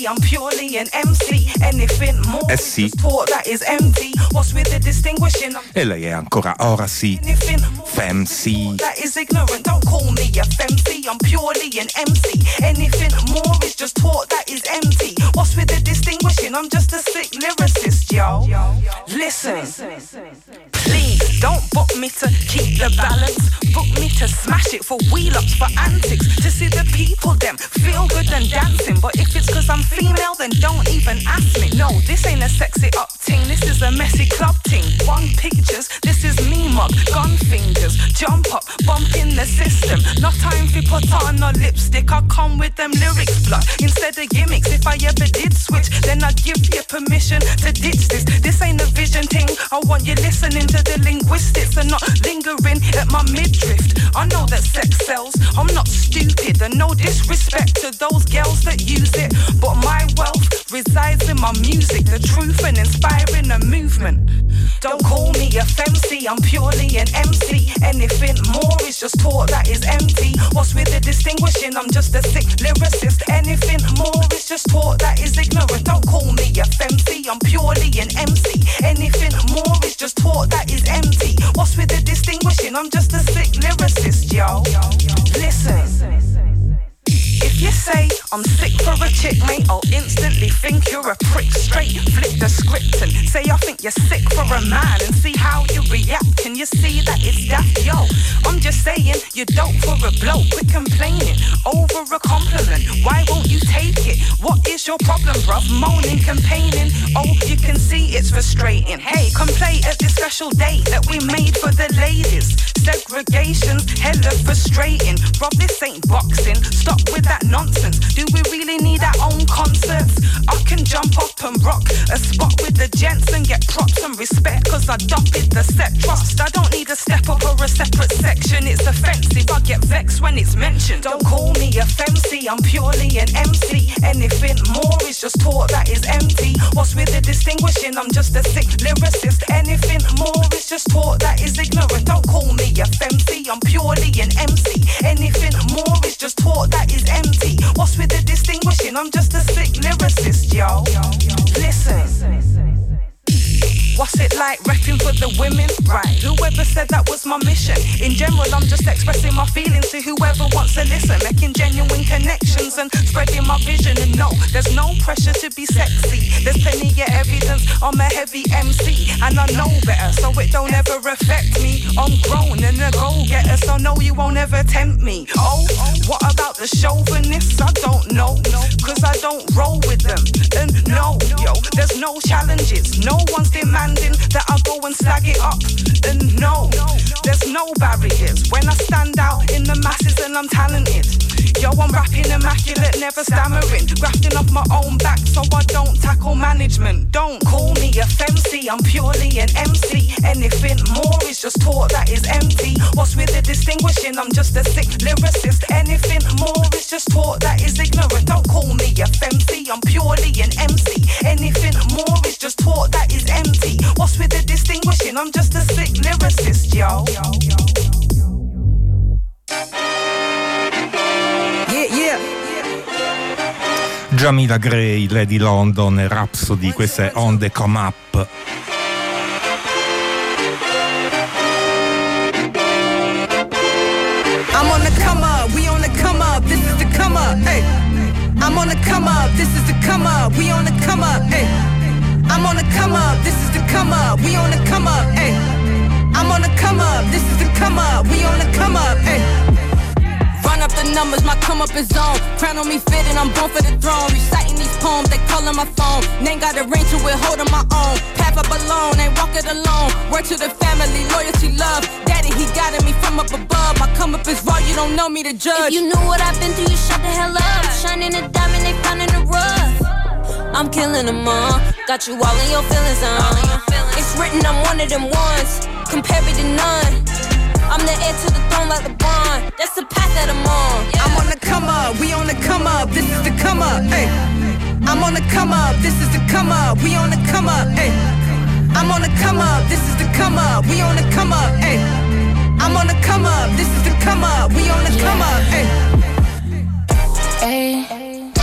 I'm purely an M C. Anything more Eh sì. thought that is empty. What's with the distinguishing? E lei è ancora ora sì, Femc. That is ignorant, don't call me a femc. I'm purely an M C. Anything more is just talk that is empty. What's with the distinguishing? I'm just a sick lyricist, yo. Listen, please don't book me to keep the balance. Book me to smash it for wheel-ups, for antics. To see the people them feel good and dancing. But if it's cause I'm female, then don't even ask me. No, this ain't a sexy up ting. This is a messy club ting. One pictures, this is me mug. Gun fingers, jump up, bump in the system. No time for put on no lipstick. I come with them lyrics blood instead of gimmicks. If I ever did switch, then I'd give you permission to ditch this. This ain't a vision thing. I want you listening to the linguistics and not lingering at my midriff. I know that sex sells. I'm not stupid, and no disrespect to those girls that use it, but my wealth resides in my music, the truth and inspiring a movement. Don't call me a femc, I'm purely an M C. Anything more is just talk that is empty. What's with the distinguishing? I'm just a sick lyricist. Anything more is just talk that is ignorant. Don't call me a femc, I'm purely an M C. Anything more is just talk that is empty. What's with the distinguishing? I'm just a sick lyricist, yo. Listen. If you say I'm sick for a chick, mate, I'll instantly think you're a prick. Straight flip the script and say I think you're sick for a man, and see how you react. Can you see that it's daft? Yo, I'm just saying you're dope for a bloke. Quit complaining over a compliment. Why won't you take it? What is your problem, bruv? Moaning, complaining. Oh, you can see it's frustrating. Hey, come play at this special date that we made for the ladies. Segregation's hella frustrating. Bruv, this ain't boxing. Stop with that nonsense. Do we really need our own concerts? I can jump up and rock a spot with the gents and get props and respect, cause I dotted the set. Trust, I don't need a step up or a separate section. It's offensive, I get vexed when it's mentioned. Don't call me a femc, I'm purely an M C. Anything more is just talk that is empty. What's with the distinguishing? I'm just a sick lyricist. Anything more is just talk that is ignorant. Don't call me a femc, I'm purely an M C. Anything more is just talk that is empty. What's with the distinguishing? I'm just a sick lyricist, yo. Listen. What's it like repping for the women? Right, whoever said that was my mission. In general, I'm just expressing my feelings to whoever wants to listen, making genuine connections and spreading my vision. And no, there's no pressure to be sexy. There's plenty of evidence I'm a heavy M C, and I know better, so it don't ever affect me. I'm grown and a go-getter, so no, you won't ever tempt me. Oh, what about the chauvinists? I don't know, cause I don't roll with them. And no, yo, there's no challenges. No one's demanding that I go and slag it up. And no, there's no barriers when I stand out in the masses and I'm talented. Yo, I'm rapping immaculate, never stammering, grafting off my own back so I don't tackle management. Don't call me a femc, I'm purely an M C. Anything more is just talk that is empty. What's with the distinguishing? I'm just a sick lyricist. Anything more is just talk that is ignorant. Don't call me a femc, I'm purely an M C. Anything more is just talk that is empty. What's with the distinguishing? I'm just a sick lyricist, yo. Yeah, yeah. Jamila Gray, Lady London e Rhapsody, questa è On The Come Up. I'm on the come up, we on the come up, this is the come up, hey. I'm on the come up, this is the come up, we on the come up, hey. I'm on the come up, this is the come up, we on the come up, hey. I'm on the come up, this is the come up, we on the come up, hey. Run up the numbers, my come up is on. Crown on me fitting, I'm born for the throne. Reciting these poems, they calling my phone. Name got a ring to it, holding my own. Path up alone, ain't walk it alone. Word to the family, loyalty, love. Daddy, he guided me from up above. My come up is raw, you don't know me to judge. If you knew what I've been through, you shut the hell up. Shining a diamond, they found in the rough. I'm killing them all. Got you all in your feelings, uh. It's written, I'm one of them ones. Compare me to none. I'm the heir to the throne like LeBron. That's the path that I'm on. Yeah. I'm on the come up, we on the come up, this is the come up, hey. I'm on the come up, this is the come up, we on the come up, hey. I'm on the come up, this is the come up, we on the come up, hey. I'm on the come up, this is the come up, we on the come up, hey. Hey,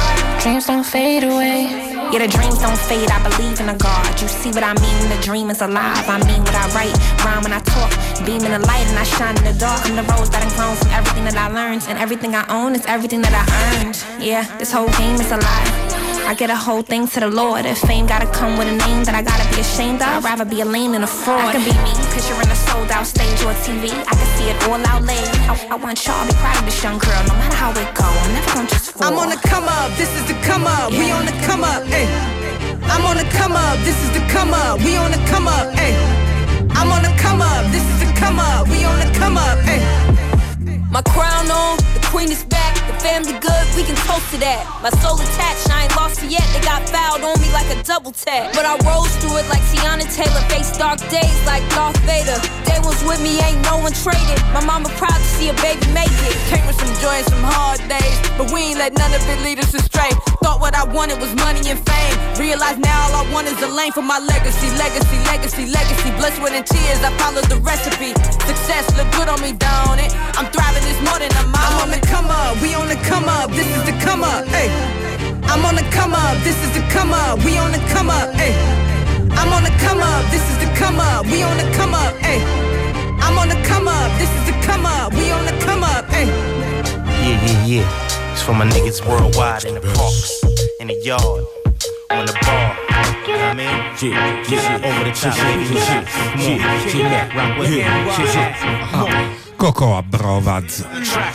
dreams don't fade away. Yeah, the dreams don't fade, I believe in a God. You see what I mean when the dream is alive. I mean what I write, rhyme when I talk. Beam in the light and I shine in the dark. I'm the rose that I've grown from everything that I learned. And everything I own is everything that I earned. Yeah, this whole game is a lie. I get a whole thing to the Lord. If fame gotta come with a name that I gotta be ashamed of, I'd rather be a lame than a fraud. I can be me, picturing a sold out stage or T V. I can see it all out laid. I, I want y'all to be proud of this young girl, no matter how it go. I'm never gonna just fall. I'm on the come up, this is the come up. Yeah. We on the come up, ayy. I'm on the come up, this is the come up. We on the come up, ayy. I'm on the come up, this is the come up. We on the come up, ayy. My crown on, the queen is back. The family good, we can toast to that. My soul attached, I ain't lost it yet. They got fouled on me like a double tap. But I rose through it like Tiana Taylor. Faced dark days like Darth Vader. Day ones with me, ain't no one traded. My mama proud to see a baby make it. Came with some joy and some hard days, but we ain't let none of it lead us astray. Thought what I wanted was money and fame. Realize now all I want is a lane for my legacy. Legacy, legacy, legacy. Blood, sweat, and tears, I followed the recipe. Success look good on me, don't it? I'm thriving, it's more than a mile. I'm on the come up, we on the come up. This is the come up, ayy. I'm on the come up, this is the come up. We on the come up, ayy. I'm on the come up, this is the come up. We on the come up, ayy. I'm on the come up, this is the come up. We on the come up, ayy. Yeah, yeah, yeah. It's for my niggas worldwide in the parks, in the yard, on the bar. You know what I mean? Yeah, yeah, over the top, baby. Yeah, yeah, yeah, rock with it. Cocoa Brovaz.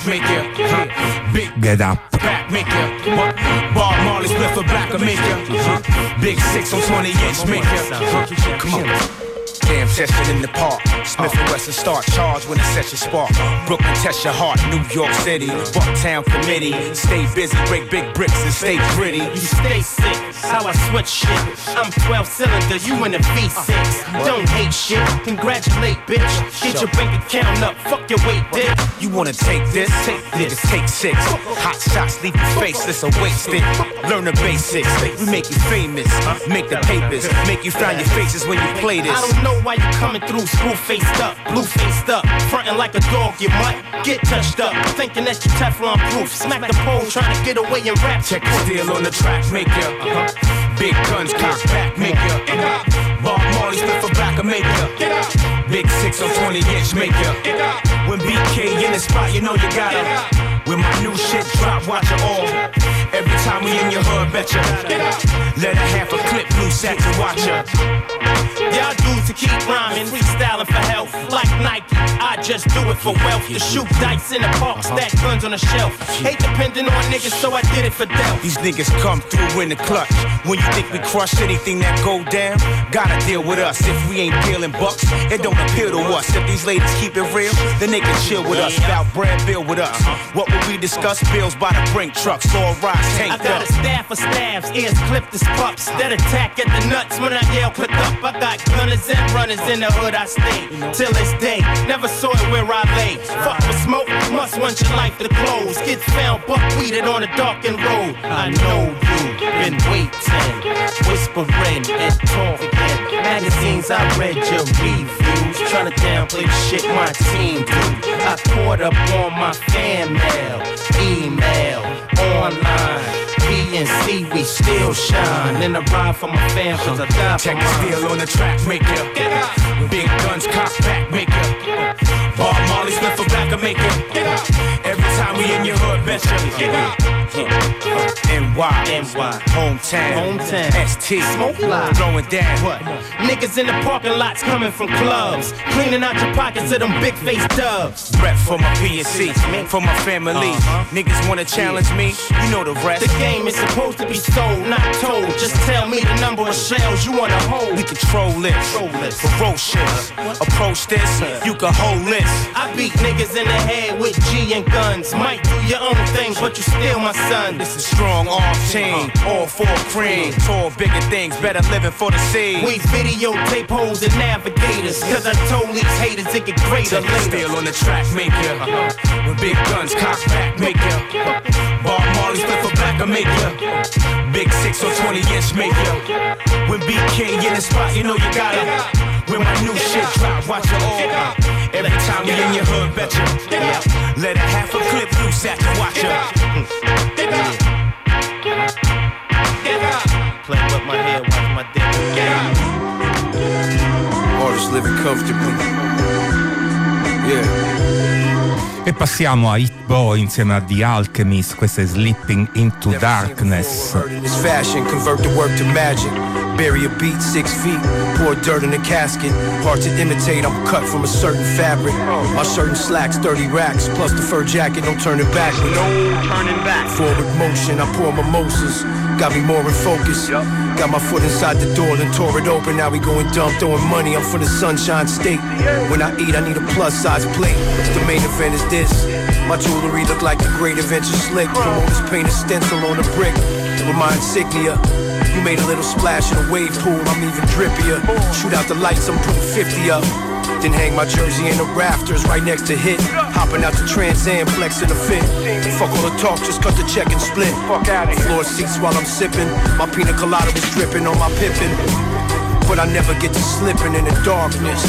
Get up. Bob Marley split for back a maker. Big six on twenty inch maker. Come on. Damn, tested in the park. Smith and Wesson start charge when it sets your spark. Brooklyn test your heart. New York City, Bucktown committee. Stay busy, break big bricks and stay gritty. You stay sick, how I switch shit. I'm twelve cylinder, you in the V six. Don't hate shit, congratulate, bitch. Get your bank account up, fuck your weight, dick. You wanna take this? Take this, take six. Hot shots leave your faceless or wasted. Learn the basics, we make you famous. Make the papers, make you find your faces when you play this. I don't know why you coming through screw faced up, blue faced up, frontin' like a dog, you might get touched up, thinking that you Teflon proof. Smack the pole, trying to get away and rap. Check the steel on the track maker. Uh-huh. Big guns, cock back maker. Bob Marley split for back a maker. Big six on twenty inch maker. When B K in the spot, you know you gotta. When my new shit drop, watch it all. Every time we in your hood, betcha. Let a half a clip loose at you, watch her. Y'all dudes to keep rhyming, freestyling for health. Like Nike, I just do it for wealth. To shoot dice in the park, stack guns on the shelf. Hate depending on niggas, so I did it for Delph. These niggas come through in the clutch. When you think we crush anything that go down, gotta deal with us. If we ain't dealing bucks, it don't appeal to us. If these ladies keep it real, then they can chill with us. About bread, bill with us. What will we discuss? Bills by the brink trucks, all rise, tank I got up. a staff of stabs, ears clipped as pups. That attack at the nuts when I yell clipped up. I got gunners and runners in the hood I stay. Till this day, never saw it where I lay. Fuck with smoke, must want your life to close. Get found buck-weeded on a darkened road. I know you been waiting, whispering and talking. Magazines, I read your reviews, trying to downplay the shit my team do. I caught up on my fan mail, email, online. B and C, we still shine. And I ride for my fam, cause I die for Check mine. the steel on the track maker. Big guns, cock back maker. Bob Marley split for back a maker. Every time we in your hood, betcha. N Y, N Y, hometown, hometown, S T, smoke live, throwing down. What? Niggas in the parking lots coming from clubs, cleaning out your pockets of them big face dubs. Rep for my P and C, for my family. Uh-huh. Niggas wanna challenge me, you know the rest. The game is supposed to be sold, not told. Just tell me the number of shells you wanna hold. We control this, ferocious. Approach this, you can hold this. I beat niggas in the head with G and guns. Might do your own thing, but you still my son. This is strong arm team, all for cream. Tall, bigger things, better living for the scene. We videotape hoes and navigators, cause I told these haters it get greater later. Still on the track maker, with big guns, cock back maker. Bob Marley split for back a maker. Big six or twenty inch maker. When B K in the spot, you know you gotta. When my new shit drop, watch it all. Every time we in your hood, betcha. Let a half a clip loose at you, watch her. play with my hair, watch my dick. Yeah. Artists living comfortably. Yeah. E passiamo a Hit Boy insieme a The Alchemist, questa è Slipping into Darkness. It's fashion, convert the work to magic. Bury a beat six feet, pour dirt in a casket. Hard to imitate, I'm cut from a certain fabric. My shirt and slacks, thirty racks, plus the fur jacket, don't turn it back. No turning back. Forward motion, I pour mimosas. Got me more in focus. Got my foot inside the door, then tore it open. Now we going dumb, throwing money. I'm from the Sunshine State. When I eat, I need a plus size plate. The main event is this. My jewelry look like the Great Adventure Slick. Promoters paint a stencil on a brick with my insignia. You made a little splash in a wave pool, I'm even drippier. Shoot out the lights, I'm putting fifty up. Then hang my jersey in the rafters right next to Hit. Hopping out the Trans Am, flexing a fit. Fuck all the talk, just cut the check and split. Floor seats while I'm sipping. My pina colada was dripping on my Pippin. But I never get to slipping in the darkness.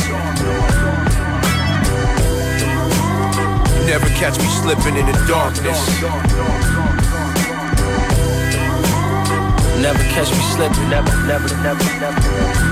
Never catch me slipping in the darkness. Never catch me slipping, never, never, never, never.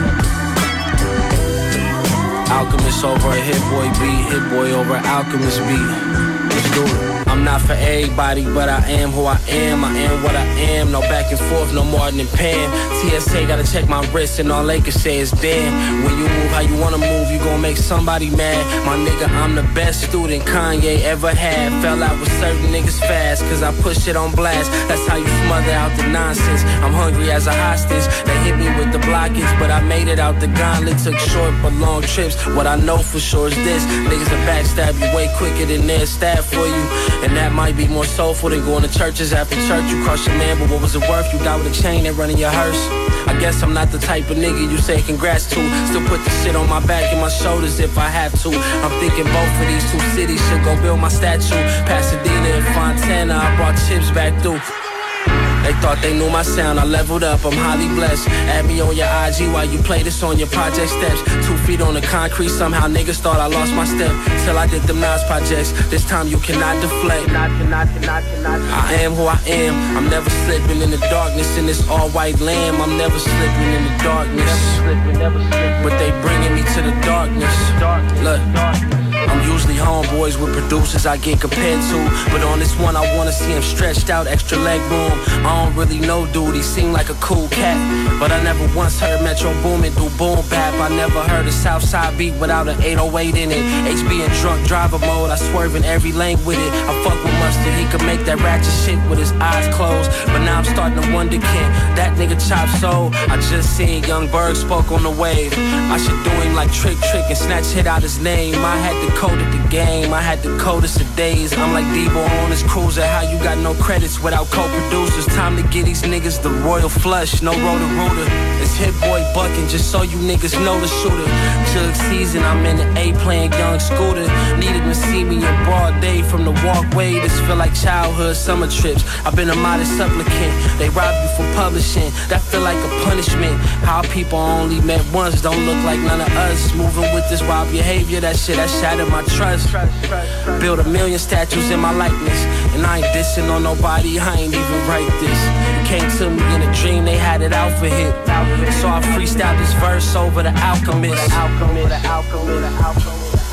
Alchemist over a Hit Boy beat, Hit Boy over Alchemist beat. Let's do it. I'm not for everybody, but I am who I am. I am what I am. No back and forth, no more than Pam. T S A gotta check my wrist, and all they can say is damn. When you move how you wanna move, you gon' make somebody mad. My nigga, I'm the best student Kanye ever had. Fell out with certain niggas fast, cause I push it on blast. That's how you smother out the nonsense. I'm hungry as a hostage. They hit me with the blockage, but I made it out the gauntlet. Took short but long trips. What I know for sure is this: niggas will backstab you way quicker than they'll stab for you. And that might be more soulful than going to churches after church. You cross your man, but what was it worth? You died with a chain and running your hearse. I guess I'm not the type of nigga you say congrats to. Still put the shit on my back and my shoulders if I have to. I'm thinking both of these two cities should go build my statue. Pasadena and Fontana, I brought chips back through. They thought they knew my sound, I leveled up, I'm highly blessed. Add me on your I G while you play this on your project steps. Two feet on the concrete, somehow niggas thought I lost my step. Till I did the Nas projects, this time you cannot deflect. Cannot, cannot, cannot, cannot. I am who I am, I'm never slipping in the darkness. In this all-white lamb, I'm never slipping in the darkness. Never slipping, never slipping. But they bringing me to the darkness. Look, I'm usually homeboys with producers I get compared to, but on this one I wanna see him stretched out, extra leg room. I don't really know dude, he seemed like a cool cat, but I never once heard Metro Boomin do boom bap. I never heard a Southside beat without an eight oh eight in it. H B in drunk driver mode, I swerve in every lane with it. I fuck with Mustard, he could make that ratchet shit with his eyes closed, but now I'm starting to wonder, can that nigga chop soul? I just seen Young Berg spoke on the wave. I should do him like Trick Trick and snatch hit out his name. I had to code it the game, I had the coldest of days. I'm like Debo on his cruiser, how you got no credits without co-producers? Time to get these niggas the royal flush, no rotor rooter. It's Hit Boy bucking, just so you niggas know the shooter. Jug season, I'm in the A playing young scooter. Needed to see me in broad day from the walkway. This feel like childhood summer trips. I've been a modest supplicant, they rob you for publishing. That feel like a punishment. How people only met once don't look like none of us. Moving with this wild behavior, that shit that shattered my trust. Build a million statues in my likeness, and I ain't dissing on nobody, I ain't even write this. It came to me in a dream, they had it out for Hit. So I freestyled this verse over the Alchemist. Alchemist, the Alchemist, the Alchemist.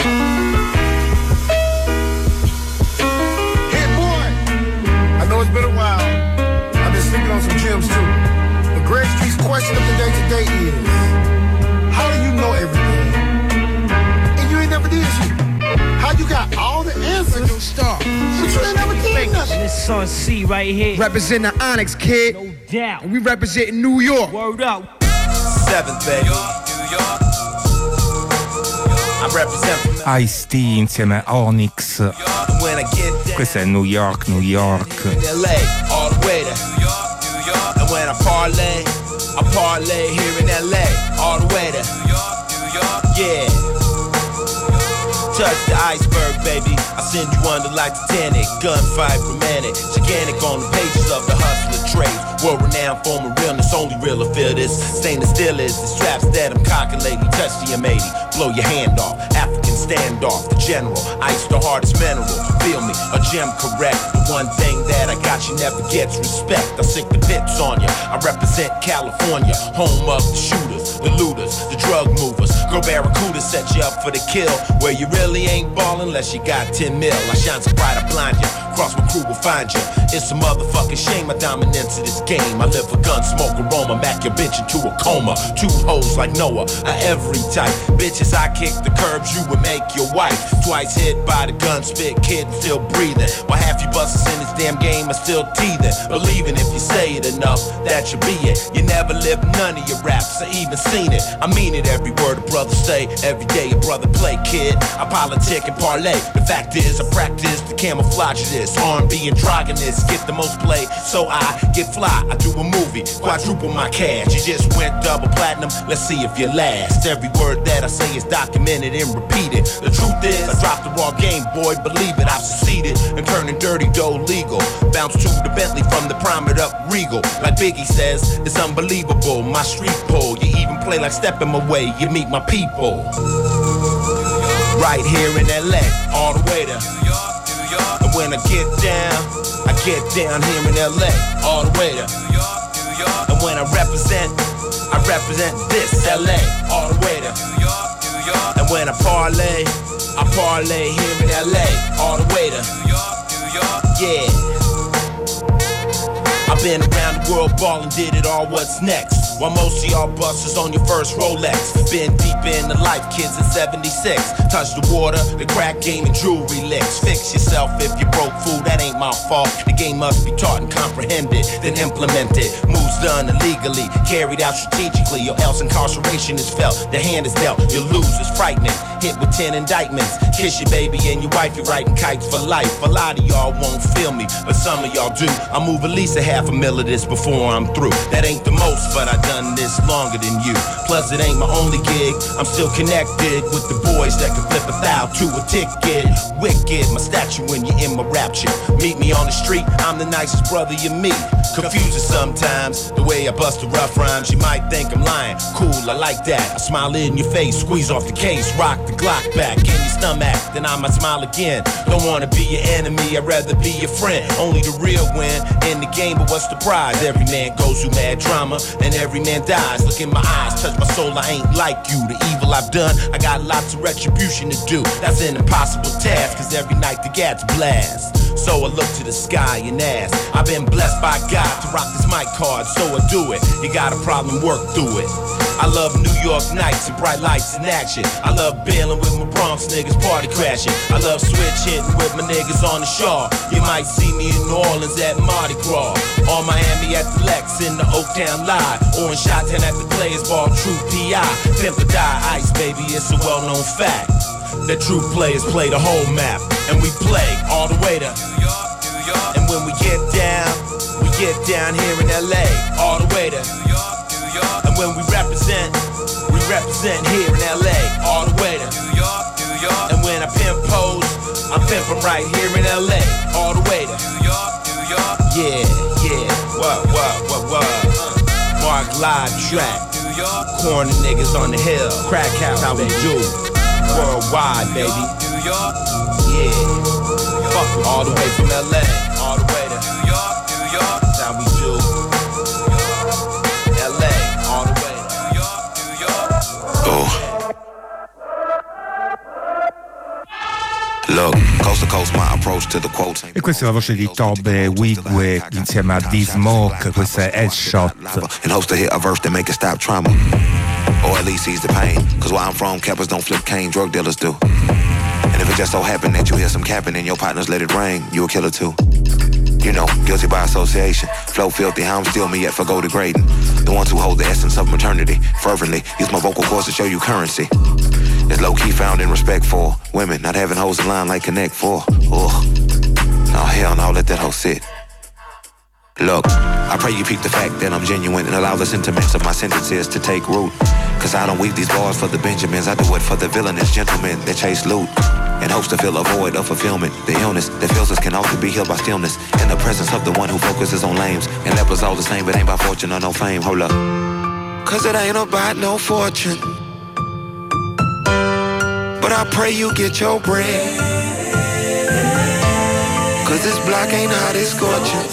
Hit Boy! I know it's been a while. I've been sleeping on some gems too. But Greg Street's question of the day today is, how do you know everything? And you ain't never did shit. How you got all the answers? Don't stop. But you ain't never did nothing. And this on C right here. Representing the Onyx, kid. No doubt. And we representing New York. Word up. Seventh, baby. New York. I represent Ice-T insieme a Onyx. Questa è New York, New York. L A, all the way there. And when I parlay, I parlay here in L A, all the way there. Yeah. Touch the iceberg, baby. I send you under like Titanic. Gunfight romantic, gigantic on the pages of the Hustler. trades. World renowned form of realness, only real to feel this. Stainless steel is the straps that I'm cocking lately. Touch the M eighty, blow your hand off. African standoff, the general, ice the hardest mineral. Feel me, a gem correct. The one thing that I got you never gets respect. I sink the pits on ya. I represent California, home of the shooters, the looters, the drug movers. Girl Barracuda set you up for the kill, where you really ain't ballin' unless you got ten mil. I shine so bright I blind ya. Cross my crew will find ya. It's a motherfucking shame my dominance of this game. I live for gun smoke aroma, back your bitch into a coma. Two hoes like Noah, I every type. Bitches I kick the curbs, you would make your wife. Twice hit by the gun spit, kid still breathing. While half you busters in this damn game are still teething. Believing if you say it enough, that should be it. You never lived none of your raps or even seen it. I mean it, every word a brother say, every day a brother play, kid. I politic and parlay. The fact is I practice the camouflage of this. R and B androgynous get the most play, so I get fly. I do a movie, quadruple my cash. You just went double platinum, let's see if you last. Every word that I say is documented and repeated. The truth is, I dropped the raw game, boy, believe it. I've succeeded in turning dirty dough legal. Bounce to the Bentley from the primed up Regal. Like Biggie says, it's unbelievable. My street pull, you even play like stepping my way. You meet my people right here in L A, all the way to New York, New York. And when I get down, I get down here in L A, all the way to New York, New York. And when I represent, I represent this L A, all the way to New York, New York. And when I parlay, I parlay here in L A, all the way to New York, New York. Yeah. I've been around the world ballin', did it all, what's next? While most of y'all busters on your first Rolex. Been deep in the life, kids in seventy-six. Touch the water, the crack game and jewelry licks. Fix yourself if you broke food, that ain't my fault. The game must be taught and comprehended, then implemented. Moves done illegally, carried out strategically, or else incarceration is felt. The hand is dealt, you lose, it's frightening. Hit with ten indictments, kiss your baby and your wife, you're writing kites for life. A lot of y'all won't feel me, but some of y'all do. I move at least a half a mil of this before I'm through. That ain't the most, but I done this longer than you. Plus it ain't my only gig, I'm still connected with the boys that can flip a thou to a ticket. Wicked, my statue when you're in my rapture. Meet me on the street, I'm the nicest brother you meet. Confusing sometimes, the way I bust the rough rhymes. You might think I'm lying, cool, I like that. I smile in your face, squeeze off the case, rock the Glock back in your stomach, then I might smile again. Don't wanna be your enemy, I'd rather be your friend. Only the real win in the game, but what's the prize? Every man goes through mad drama, and every man dies. Look in my eyes, touch my soul, I ain't like you. The evil I've done, I got lots of retribution to do. That's an impossible task, cause every night the gats blast. So I look to the sky and ask, I've been blessed by God to rock this mic card, so I do it. You got a problem, work through it. I love New York nights and bright lights in action. I love bailing with my Bronx niggas party crashing. I love switch hitting with my niggas on the shore. You might see me in New Orleans at Mardi Gras, or Miami at the Lex in the Oaktown Live, or in Chi-Town at the Players Ball, True P I. Pimp or die ice, baby, it's a well-known fact that true players play the whole map, and we play all the way to New York, New York. And when we get down, we get down here in L A, all the way to New York, New York. And when we represent, we represent here in L A, all the way to New York, New York. And when I pimp pose, I pimp them right here in L A, all the way to New York, New York. Yeah, yeah, what, what, what, what? Uh, Mark live track, New York. Corner niggas on the hill, crack house, how we do. Worldwide, baby. New York, yeah. Fuck all the way from L A, all the way to New York, New York. That's how we do. L A, all the way to New York, New York. Oh. Look, coast to coast, my approach to the quotes. E questa è la voce di Tobe Wigwe insieme a D-Smoke, questa è Headshot. And hopes to hit a verse that make it stop trauma, or at least ease the pain. Cause where I'm from, cappers don't flip cane, drug dealers do. And if it just so happen that you hear some capping and your partners let it rain, you a killer too. You know, guilty by association. Flow filthy, how I'm still me yet for go degrading. The ones who hold the essence of maternity fervently use my vocal cords to show you currency. It's low-key found in respect for women not having hoes in line like Connect Four. Ugh. No, hell no, let that hoe sit. Look, I pray you peep the fact that I'm genuine and allow the sentiments of my sentences to take root. Cause I don't weave these bars for the Benjamins, I do it for the villainous gentlemen that chase loot. in hopes to fill a void of fulfillment. The illness that fills us can also be healed by stillness. In the presence of the one who focuses on lames. And lepers all the same, it ain't by fortune or no fame. Hold up. Cause it ain't about no fortune, but I pray you get your bread. Cause this block ain't hot, it's scorching,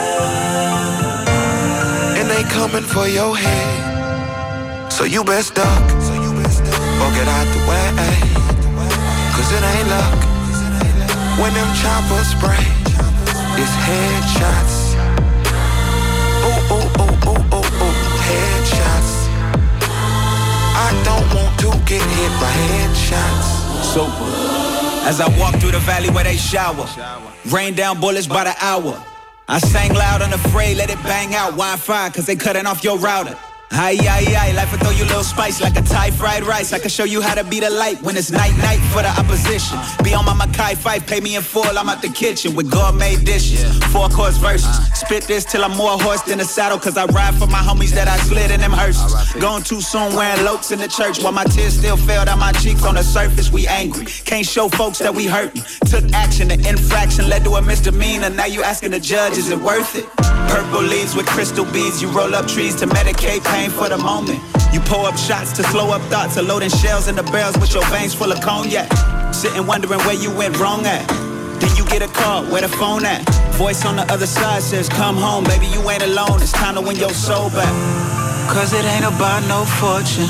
and they coming for your head. So you best duck, or get out the way. Cause it ain't luck when them choppers spray. It's headshots. Ooh, ooh, ooh, ooh, ooh, ooh. Headshots. I don't want to get hit by headshots. So, as I walk through the valley where they shower, rain down bullets by the hour. I sang loud, unafraid, let it bang out. Wi-Fi, cause they cutting off your router. Aye, aye, aye, life will throw you a little spice like a Thai fried rice. I can show you how to be the light when it's night, night for the opposition. Be on my Mackay fight, pay me in full, I'm out the kitchen with gourmet dishes. Four course verses, spit this till I'm more horse than a saddle. Cause I ride for my homies that I slid in them hearses. Gone too soon wearing lokes in the church while my tears still fell down my cheeks. On the surface, we angry, can't show folks that we hurting. Took action, the infraction led to a misdemeanor. Now you asking the judge, is it worth it? Purple leaves with crystal beads, you roll up trees to medicate pain for the moment. You pull up shots to slow up thoughts, of loading shells in the barrels with your veins full of cognac. Sitting wondering where you went wrong at. Then you get a call, where the phone at? Voice on the other side says, come home, baby, you ain't alone. It's time to win your soul back. Cause it ain't about no fortune,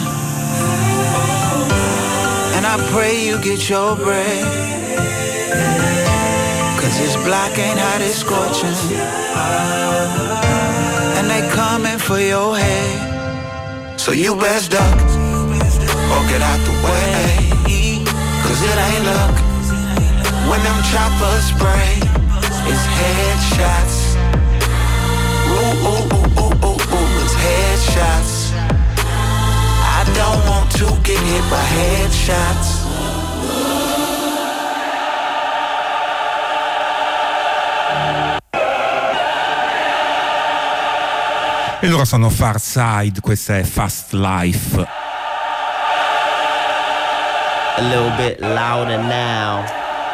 and I pray you get your bread. Cause this block ain't hot, it's scorching, and they coming for your head. So you best duck, or get out the way. Cause it ain't luck when them choppers spray. It's headshots. Ooh, ooh, ooh, ooh, ooh, ooh, it's headshots. I don't want to get hit by headshots. E loro sono Far Side, questa è Fast Life. A little bit louder now.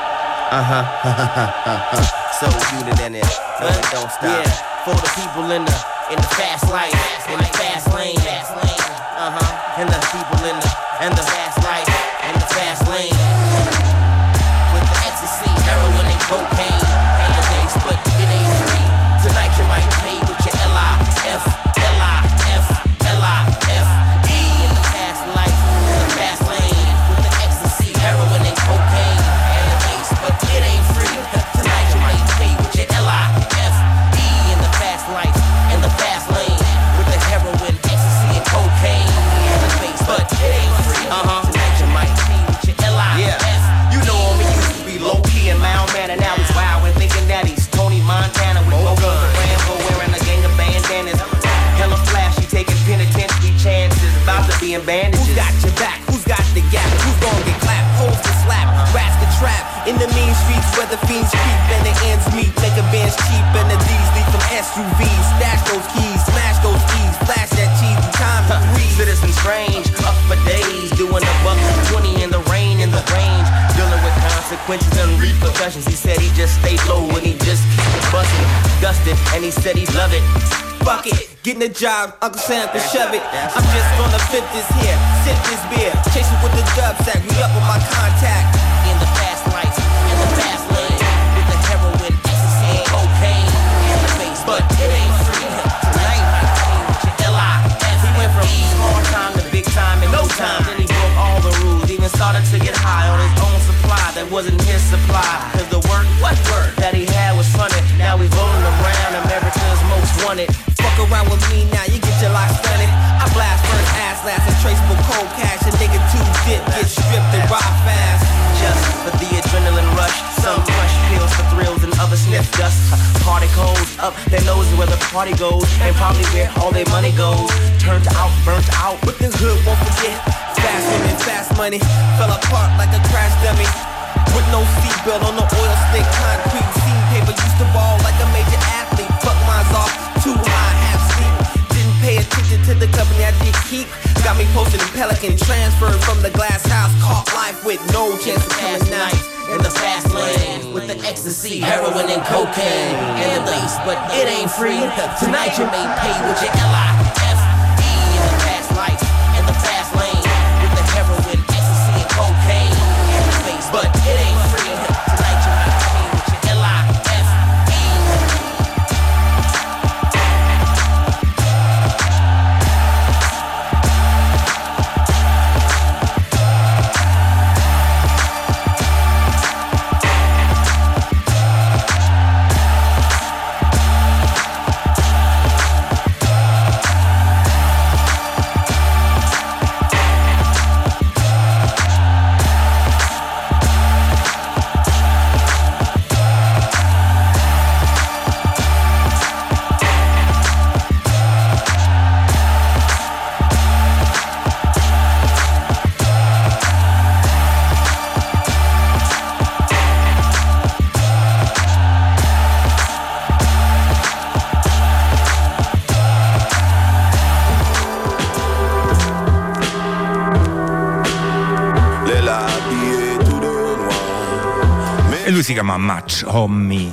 Uh-huh. So unit in it, no, it don't stop. Yeah, for the people in the in the fast life, in the fast lane. Uh-huh. And the people in the and the fast life, in the fast lane. With the ecstasy, heroin and cocaine. And the days, but it ain't free. Tonight you might pay with your L I F, L I F, L I F E. In the fast life, in the fast lane. With the ecstasy, heroin and cocaine. And the days, but it ain't free. Tonight you might pay with your L I F E. In the fast life, in the fast lane. With the heroin, ecstasy and cocaine. And the days, but it ain't free. Uh-huh. Tonight you might pay with your L I F. Yeah. You know him, he used to be low-key and mild man, and now he's wild and thinking that he's Tony Montana with both guns and Rambo wearing a gang of bandanas. Hella flashy, taking penitentiary chances, about to be in bandages. Who's got your back? Who's got the gap? Who's gonna get clapped? Holes to slap, rats to trap. In the mean streets where the fiends creep and the ends meet, make a bench cheap and the D's lead from S U Vs. Stash those keys, smash those E's, flash that cheese and time to breathe. Citizen strange, up for days, doing a buck twenty in the rain, in the range, dealing with consequences and repercussions. He said he just stayed low and he just keep it busting, dusted, and he said he'd love it. Fuck it, getting a job, Uncle Sam can shove it. I'm just gonna fit this here, sip this beer, chase it with the dub sack, re up with my contact. In the fast life, in the fast lane, with the heroin, ecstasy, and cocaine. In the face, but it ain't free. Tonight, with your L I F. He went from small time to big time in no time. Then he broke all the rules, even started to get high on his own supply. That wasn't his supply, cause the work, what work that he had was funny. Now he's rolling around America's most wanted. Fuck around with me now, you get your life stunted. I blast first, ass last, and traceable cold cash. A nigga two dip, get stripped and ride fast. Just for the adrenaline rush, some crush pills for thrills and other sniff dust. Party codes up their noses where the party goes, and probably where all their money goes. Turned out, burnt out, but the hood won't forget. Fast women, fast money, fell apart like a crash dummy. With no seatbelt on the oil slick concrete. Scene paper used to ball like a major athlete. Fuck mines off, too high, half sleep. Didn't pay pay attention to the company I did keep. Got me posted in Pelican, transferred from the glass house, caught life with no chance of coming out. In the fast lane, with the ecstasy, heroin and cocaine, and the lace, but it ain't free. Tonight you may pay with your L I F E in the fast life, in the fast lane, with the heroin, ecstasy, and cocaine, and the lace, but it ain't free. Tonight you may pay with your L I F E. Si chiama Match Homie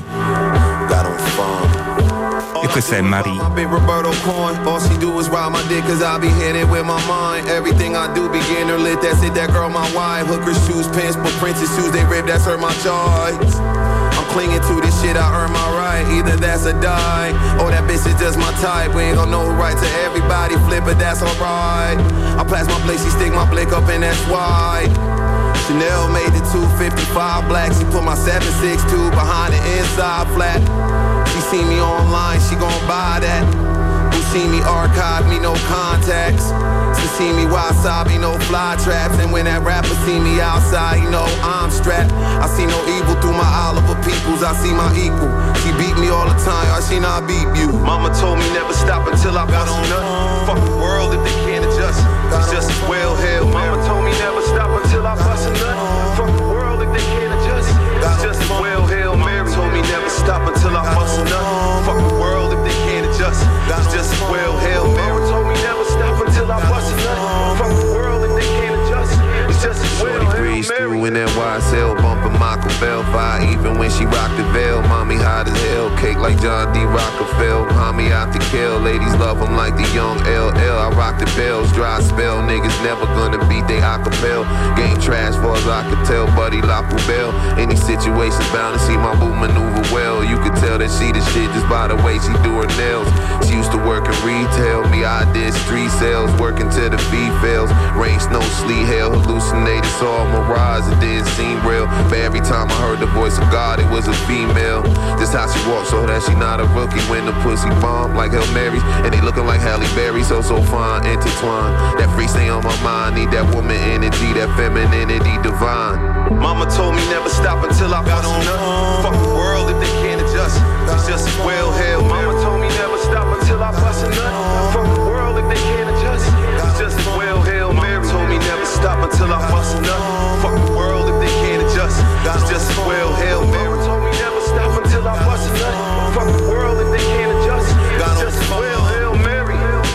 e questa è Marie. Roberto Coin, all she do is ride my dick cause I be hitting it with my mind. Everything I do begin her lit, that's it, that girl my wife. Hooker shoes, pants, but princess shoes, they rip, that's her my choice. I'm clinging to this shit, I earn my right, either that's a die, or that bitch is just my type. We ain't gon' know right to everybody flip, but that's alright. I pass my plate, she stick my blick up and that's why Chanel made the two fifty-five black. She put my seven six two behind the inside flat. She see me online, she gon' buy that. Who see me archive, me no contacts. She see me wasabi, no fly traps. And when that rapper see me outside, you know I'm strapped. I see no evil through my Oliver Peoples, I see my equal. She beat me all the time, or she not beat you. Mama told me never stop until I bust a nut. Fuck the world if they can't adjust. It's just as well hell. Mama told me never stop until I bust a nut. Fuck the world if they can't adjust. It's just as well hell. Mary told me never stop until I bust a nut. Fuck the world if they can't adjust. It's just as well hell. Mary told me never stop until I bust a nut. Fuck the world if they can't adjust. It's just as well hell. Breeze through in that Y S L, bumping Michael Belfire. Even when she rocked the veil, mommy hot as hell. Cake like John D. Rockefeller. Mommy out to kill. Ladies love him like the young L L. I rock the bells, dry spell. Niggas never gonna beat they acapella. Game trash far as I could tell, buddy La Poubelle. Any situation's bound to see my boo maneuver well. You could tell that she the shit just by the way she do her nails. She used to work in retail, me I did street sales. Working to the fee fails. Rain, snow, sleet, hail, hallucinated, saw a mirage, it didn't seem real. But every time I heard the voice of God, it was a female. This how she walks, so that she not a rookie. When the pussy bomb like Hail Marys, and they looking like Halle Berry, so so fine, intertwined. That free stay on my mind, need that woman energy, that femininity divine. Mama told me never stop until I bust a nut. Fuck the world if they can't adjust. It's just as well hell. Mama told me never stop until I bust a nut. Fuck the world if they can't adjust. It's just as well hell. Mary told me never stop until I bust a nut. Fuck the world if they can't adjust. It's just as well hell. Mary told me never stop until I bust a nut. Fuck the world if they can't adjust. It's just as well hell. Mary.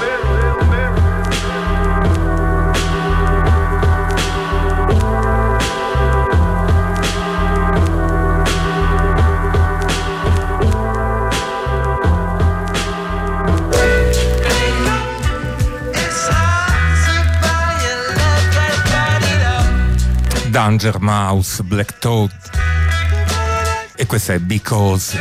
Danger Mouse, Black Toad, e questa è Because.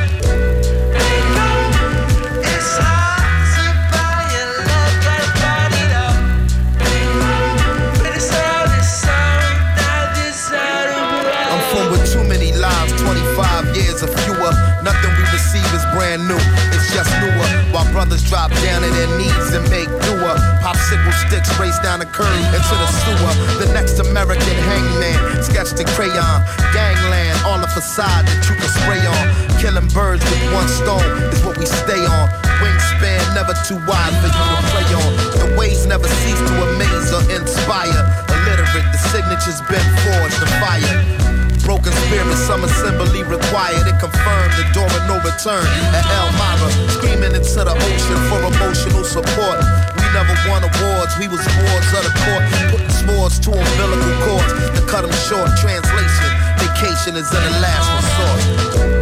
I'm from with too many lives, twenty-five years or fewer. Nothing we receive is brand new, it's just newer. While brothers drop down to their knees and make newer. Popsicle sticks race down the curb into the sewer. The next American hangman, sketched in crayon. Gangland, on the facade that you can spray on. Killing birds with one stone is what we stay on. Wingspan never too wide for you to play on. The ways never cease to amaze or inspire. Illiterate, the signature's been forged, the fire. Broken spirits some assembly required. It confirmed the door of no return at Elmira, screaming into the ocean for emotional support. We never won awards, we was boards of the court, putting swords to umbilical cords to cut them short. Translation, vacation is in the last resort.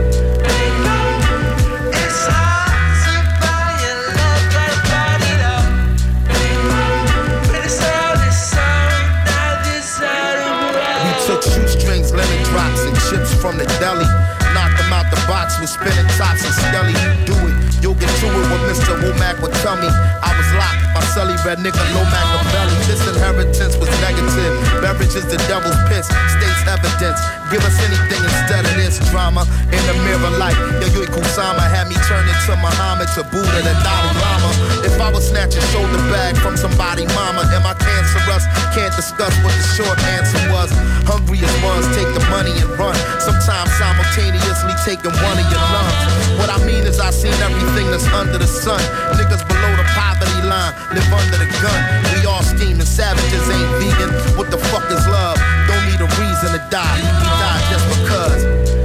Took shoestrings, lemon drops, and chips from the deli. Knocked them out the box with spinning tops and skelly. Do it, you'll get to it what Mister Womack would tell me. I was locked, my celly red nigga, no Machiavelli. This inheritance was negative. Beverage is the devil's piss, state's evidence. Give us anything instead of this drama. In the mirror light, yo, Yui Kusama had me turn into Muhammad, to Buddha, the Dalai Lama. If I was snatch a shoulder bag from somebody, mama, am I cancerous? Can't discuss what the short answer was. Hungry as ones take the money and run. Sometimes simultaneously taking one of your lungs. What I mean is I seen everything that's under the sun. Niggas below the poverty line live under the gun. We all scheming, savages ain't vegan. What the fuck is love? Don't need a reason to die. We die just because.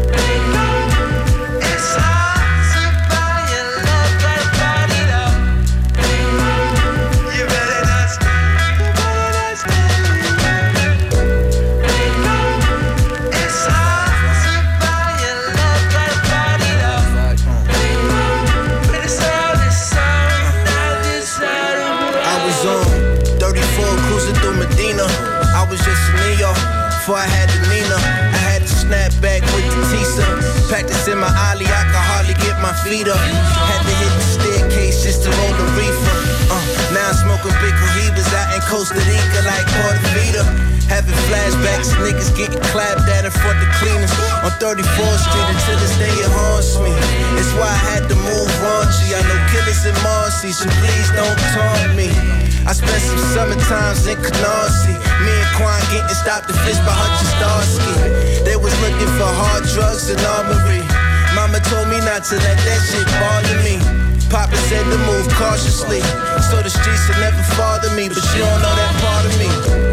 Before I had the Nina, I had to snap back with the Tisa. Practicing my ollie, I could hardly get my feet up. Had to hit the staircase just to roll the reefer. Uh, now I'm smoking big cohibas out in Costa Rica like Portofita. Having flashbacks, niggas getting clapped at in front of cleaners on thirty-fourth Street, and to this day it haunts me. It's why I had to move raunchy. I know killers in Marcy, so please don't taunt me. I spent some summer times in Canarsie. Me and Quan getting stopped and fished by Hutch Starsky. They was looking for hard drugs and armory. Mama told me not to let that shit bother me. Papa said to move cautiously, so the streets will never bother me. But you don't know that part of me.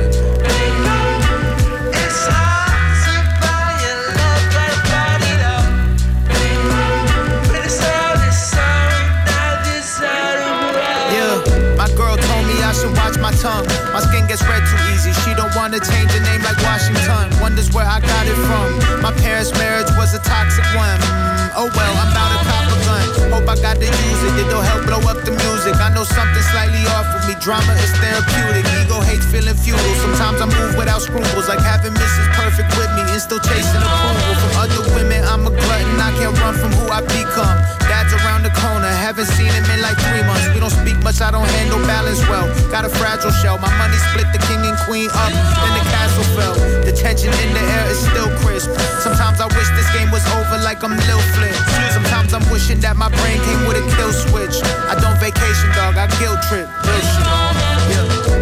I should watch my tongue. My skin gets red too easy. She don't wanna change her name like Washington. Wonders where I got it from. My parents' marriage was a toxic one. Mm, oh well, I'm about to cop a gun. Hope I got to use it. It'll help blow up the music. I know something slightly off with me. Drama is therapeutic. Ego hates feeling futile. Sometimes I move without scruples, like having Missus Perfect with me and still chasing approval from other women. I'm a glutton. I can't run from who I become. Dad's around the corner. Haven't seen him in like three months. We don't speak much. I don't handle balance well. Got a fragile shell. My money split the king and queen up, then the castle fell. The tension in the air is still crisp. Sometimes I wish this game was over like I'm Lil Flip. Sometimes I'm wishing that my brain came with a kill switch. I don't vacation, dog. I guilt trip. Real shit. Yeah.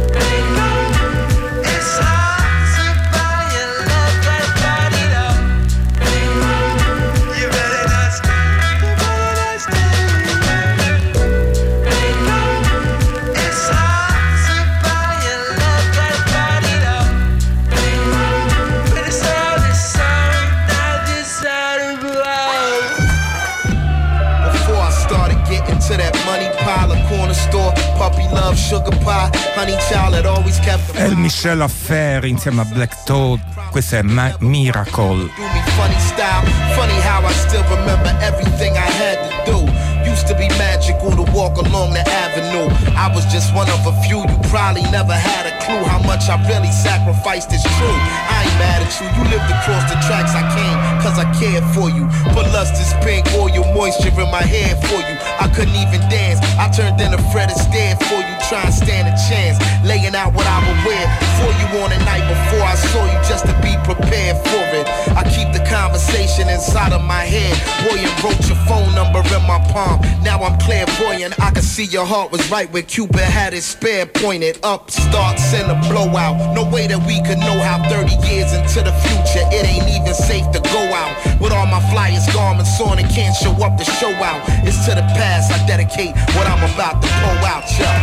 To that money pile, a corner store, puppy love, sugar pie, honey child that always kept the El Michel Affair insieme a Black Toad, questa è Ma- Miracle. Do me funny style, funny how I still remember everything I had to do. Used to be magical to walk along the avenue. I was just one of a few, you probably never had a clue how much I really sacrificed, it's true. I ain't mad at you, you lived across the tracks I came, cause I cared for you. Put lustrous pink oil moisture in my hair for you. I couldn't even dance, I turned in a Fred and stared for you, try and stand a chance. Laying out what I would wear for you on the night before I saw you, just to be prepared for it. I keep the conversation inside of my head. Boy, you wrote your phone number in my palm. Now I'm clairvoyant, I can see your heart was right where Cupid had his spear pointed up. Starts in a blowout, no way that we could know how thirty years into the future it ain't even safe to go out. With all my flyers garments on and can't show up to show out. It's to the past I dedicate what I'm about to pull out, y'all.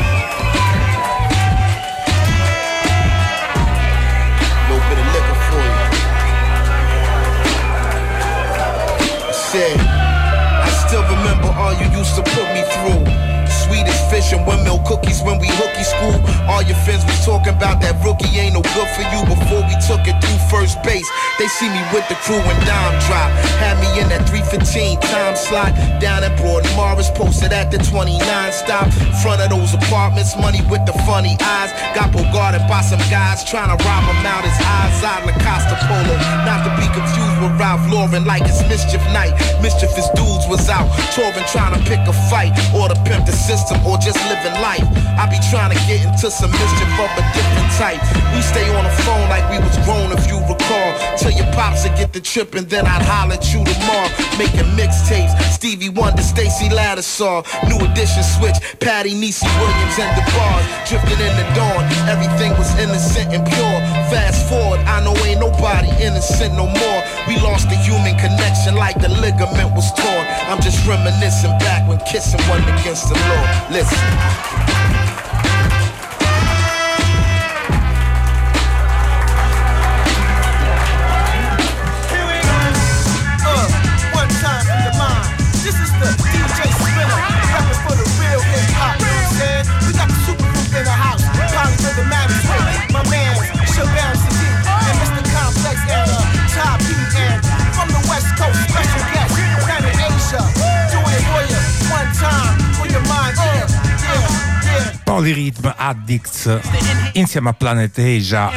Little bit of liquor for you. All your friends was talking about that rookie ain't no good for you before we took it through first base. They see me with the crew when dime drop. Had me in that three fifteen time slot. Down at Broad Morris, posted at the twenty-nine stop. Front of those apartments, money with the funny eyes. Got bogarted by some guys trying to rob him out his eyes. Out Lacosta Polo, not to be confused with Ralph Lauren like it's mischief night. Mischievous dudes was out touring trying to pick a fight, or to pimp the system, or just living life. I be trying to get into some mischief of a different type. We stay on the phone like we was grown, if you recall. Till your pops would get the trip and then I'd holler at you tomorrow. Making mixtapes, Stevie Wonder, Stacey Lattisaw. New Edition switch, Patty, Niecy Williams and DeBarge. Drifting in the dawn, everything was innocent and pure. Fast forward, I know ain't nobody innocent no more. We lost the human connection like the ligament was torn. I'm just reminiscing back when kissing wasn't against the law. Listen. Polyrhythm Addicts insieme a Planet Asia.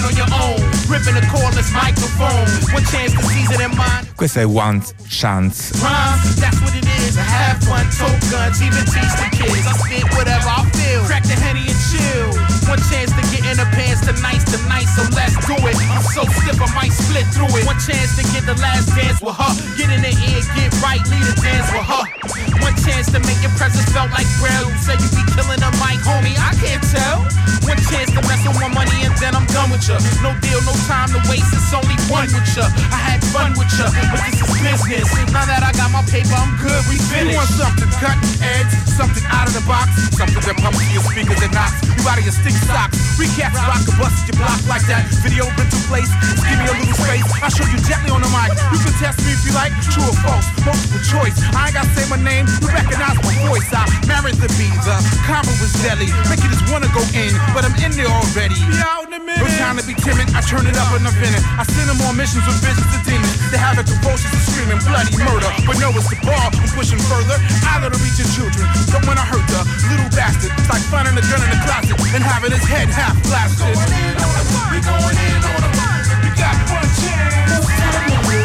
Questa è One Chance. That's what it is. I have fun, tote guns, even teach the kids. I spit whatever I feel. Crack the Henny and chill. One chance to get in the pants tonight's the night, so let's do it. I'm so stiff, I might split through it. One chance to get the last dance with her. Get in the ear, get right, lead a dance with her. One chance to make your presence felt like Braille. You said you be killing a mic, homie, I can't tell. One chance to mess with my money and then I'm done with ya. No deal, no time to waste, it's only one with ya. I had fun with ya, but this is business. Now that I got my paper, I'm good, we finished. You want something cutting edge, something out of the box, something that pumps to your speakers and knocks you out of your stick socks. Recaps rock a bust your block like that. Video rental place, just give me a little space. I'll show you gently on the mic. You can test me if you like, true or false, multiple choice. I ain't gotta say my name, you recognize my voice. I married the bees, uh, combo was deadly. Make you just wanna go in, but I'm in there already. No time to be timid, I turn it up and I'm in it. I send them on missions with visions of demons. They have it convulsions and screaming bloody murder. But no, it's the ball, I'm pushing further. I let her reach your children, but when I hurt the little bastard, it's like finding a gun in the closet and having his head half blasted. We going in on a mic, you got one chance. We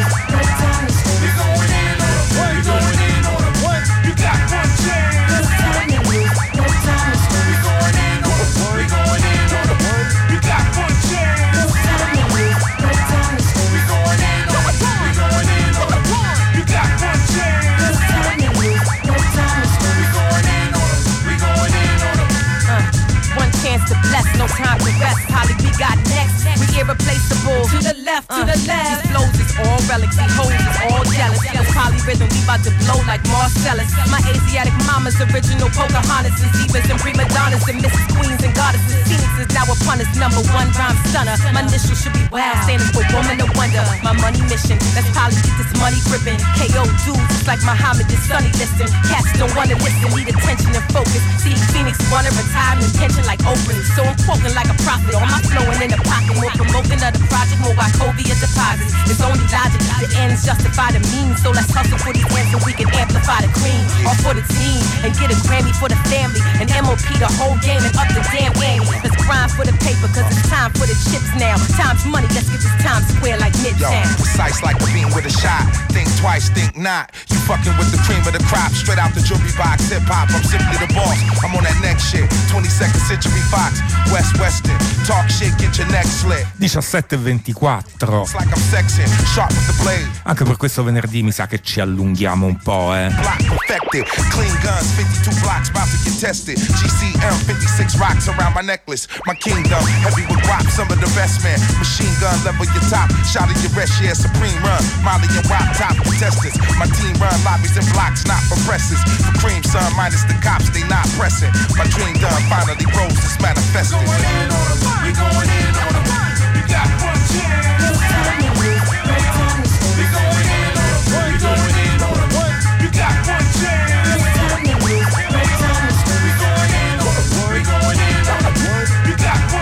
going in on a one, we going in on a one, you got one chance. We going in on a one, we going in on a one, you got one chance. We going in on a one, we going in on a one, you got one chance. We going in on a, we going in on a. Uh, one chance to bless, no time to rest. Holly, we got next. We irreplaceable. To the left, to uh, the left. These flows is all relics. These hoes is all jealous. This polyrhythm, we about to blow like Marcellus. My Asiatic mama's original Pocahontas and divas and prima donnas and Missus Queens and goddesses. Phoenix is now upon us, number one rhyme stunner. My initials should be wild, standing for woman of wonder. My money mission, that's poly, get this money gripping. K O dudes, it's like Muhammad and Sonny listen. Cats don't wanna listen, need attention and focus. See, Phoenix wanna retire and pension like Oprah. So I'm quoting like a prophet. All my flowing in the pocket, more promoting of the project, more Wachovia deposits. It's only logic, the ends justify the means. So let's hustle for these ends so we can amplify the cream. All for the team and get a Grammy for the family. And M O P the whole game and up the damn ante. Let's grind for the paper, cause it's time for the chips now. Time's money, let's get this time square like Midtown. Yo, precise like a beam with a shot. Think twice, think not. You fucking with the cream of the crop. Straight out the jewelry box, hip hop, I'm simply the boss. I'm on that next shit, twenty-second century Fox, West Western. Talk shit, get your neck slit. diciassette e ventiquattro. Like I'm sexing, sharp with the blade. Anche per questo venerdì mi sa che ci allunghiamo un po', eh. Block perfected, clean guns, fifty-two blocks, about to get tested. G C M, fifty-six rocks around my necklace. My kingdom, heavy with rock, some of the best, man. Machine gun, level your top, shot of your rest, yeah, supreme run. Molly and Rock, top contestants. My team run lobbies and blocks, not for presses. For cream, son, minus the cops, they not pressing. My dream done, finally rose, it's manifested. We going in on a mic, we going in on a mic, you got one chance. We going in on a one, we going in on a one, you got one chance. We going in on a one, we going in on a one, you got one chance.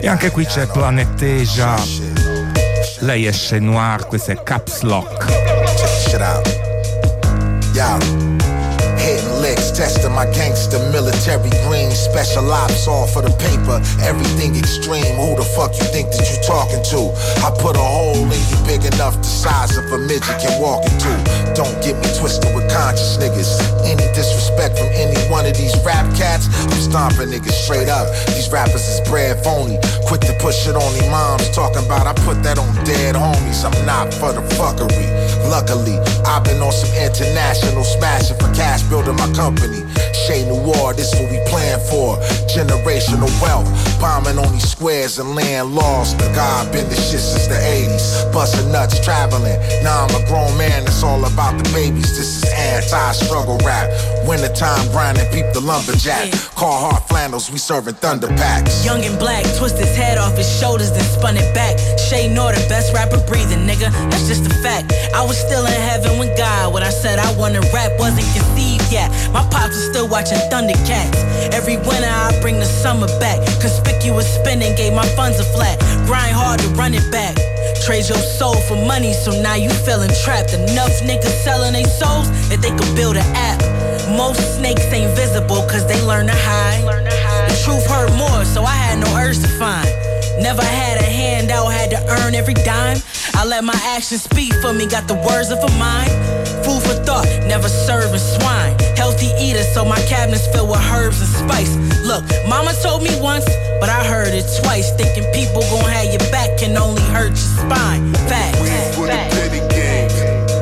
E anche qui c'è Planeteja, lei è Chez Noir, questo è Caps Lock. Check it out. Yeah. Hitting licks, testing my gangster military green. Special ops, all for the paper, everything extreme. Who the fuck you think that you talking to? I put a hole in you big enough the size of a midget can walk into. Don't get me twisted with conscious niggas. Any disrespect from any one of these rap cats, I'm stomping niggas straight up. These rappers is bred phony, quick to push it on their moms. Talking about I put that on dead homies. I'm not for the fuckery. Luckily, I've been on some international smashing for cash, building my company. Chez Noir, this what we plan for. Generational wealth, bombing on these squares and land lost. The God been the shit since the eighties. Busting nuts, traveling. Now I'm a grown man, it's all about the babies. This is anti-struggle rap. Wintertime grinding, peep the lumberjack. Carhartt flannels, we serving thunder packs. Young and black, twist his head off his shoulders, then spun it back. Chez Noir, the best rapper breathing, nigga. That's just a fact. I was still in heaven when God, when I said I wanna rap, wasn't conceived yet. My pops was still watching Thundercats. Every winter I bring the summer back. Conspicuous spending gave my funds a flat. Grind hard to run it back. Trade your soul for money, so now you feeling trapped. Enough niggas selling their souls that they could build an app. Most snakes ain't visible cause they learn to hide. The truth hurt more, so I had no urge to find. Never had a handout, had to earn every dime. I let my actions speak for me, got the words of a mind. Food for thought, never serving swine. Healthy eater, so my cabinet's filled with herbs and spice. Look, mama told me once, but I heard it twice. Thinking people gon' have your back can only hurt your spine. Facts. We ain't for the petty games.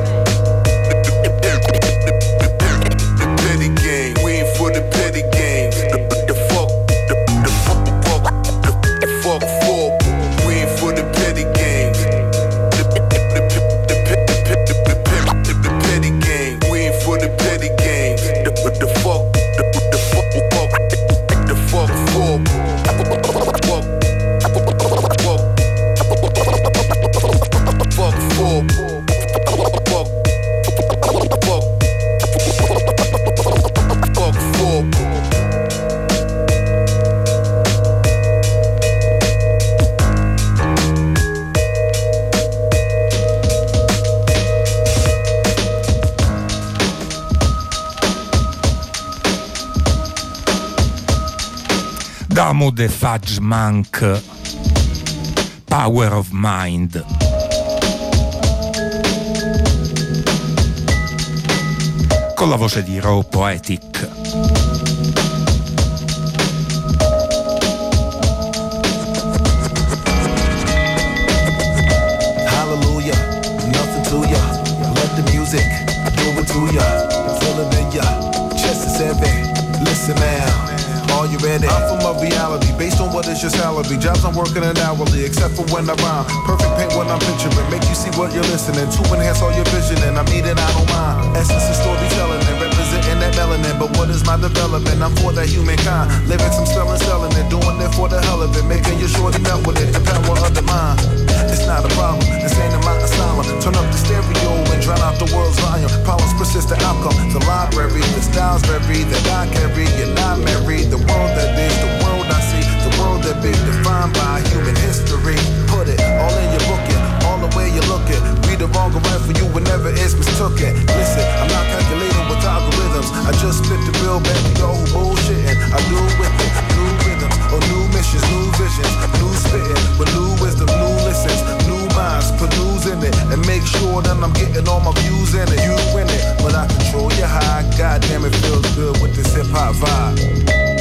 The petty game. We ain't for the petty games. The, the fuck, the, the fuck, the fuck, the, the fuck for. We ain't for the petty games. The, the, the, the, the, the, the petty game. We ain't for the petty games. The, the fuck, the, the fuck, the fuck, the fuck for. Fuck, fuck, fuck for. Damo de Fudge Monk, Power of Mind. Con la voce di Raw Poetic. Hallelujah, nothing to ya. Let the music do it to ya. Feel it in ya, chest is heavy. Listen now. Are you ready? I'm from a reality based on what is your salary. Jobs I'm working an hourly, except for when I rhyme. Perfect paint when I'm picturing. Make you see what you're listening to, enhance all your vision. And I mean it, I don't mind. Essence is storytelling and representing that melanin. But what is my development? I'm for that humankind. Lyrics I'm still selling it, doing it for the hell of it. Making you sure to melt with it, the power of the mind. It's not a problem, this ain't in my asylum. Turn up the stereo and drown out the world's volume. Powers persist the outcome, the library, the styles vary that I carry. You're not married, the world that is, the world I see, the world that been defined by human history. Put it all in your booking, all the way you look it. Read the wrong or right for you whenever it's mistook it. Listen, I'm not calculating with algorithms. I just spit the real baby, yo, who bullshitting. I do with it, new rhythms, or new missions, new visions, new spitting, with new wisdom, new listens, new minds, put news in it, and make sure that I'm getting all my views in it. You win it, but I control your high. God damn, it feels good with this hip hop vibe.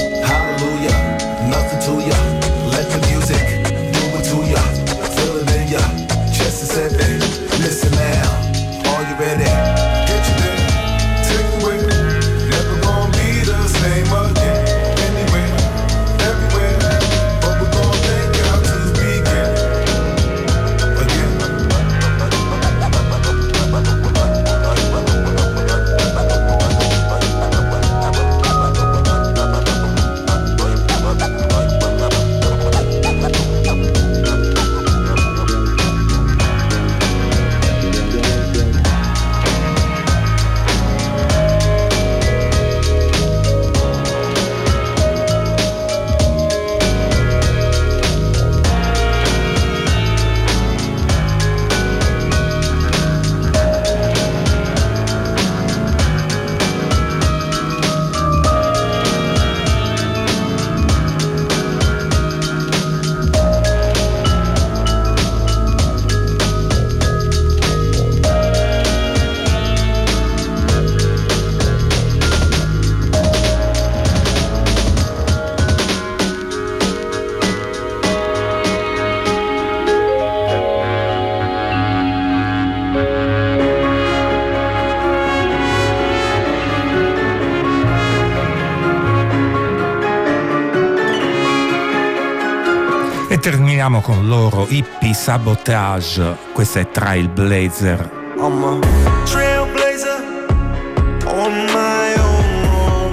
terminiamo con loro, Hippie Sabotage. Questa è Trailblazer. I'm a trailblazer on my own.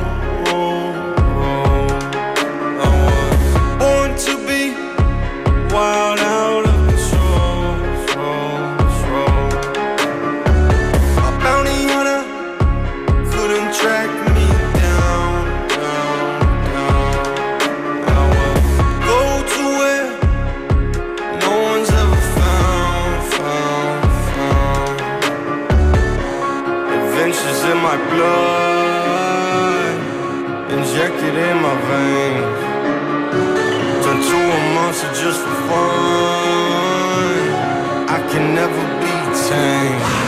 I was born to be wild out of control. A bounty hunter couldn't track me down, down, down. I will go to where no one's ever found, found, found. Adventures in my blood, injected in my veins. Turn to a monster just for fun. I can never be tamed.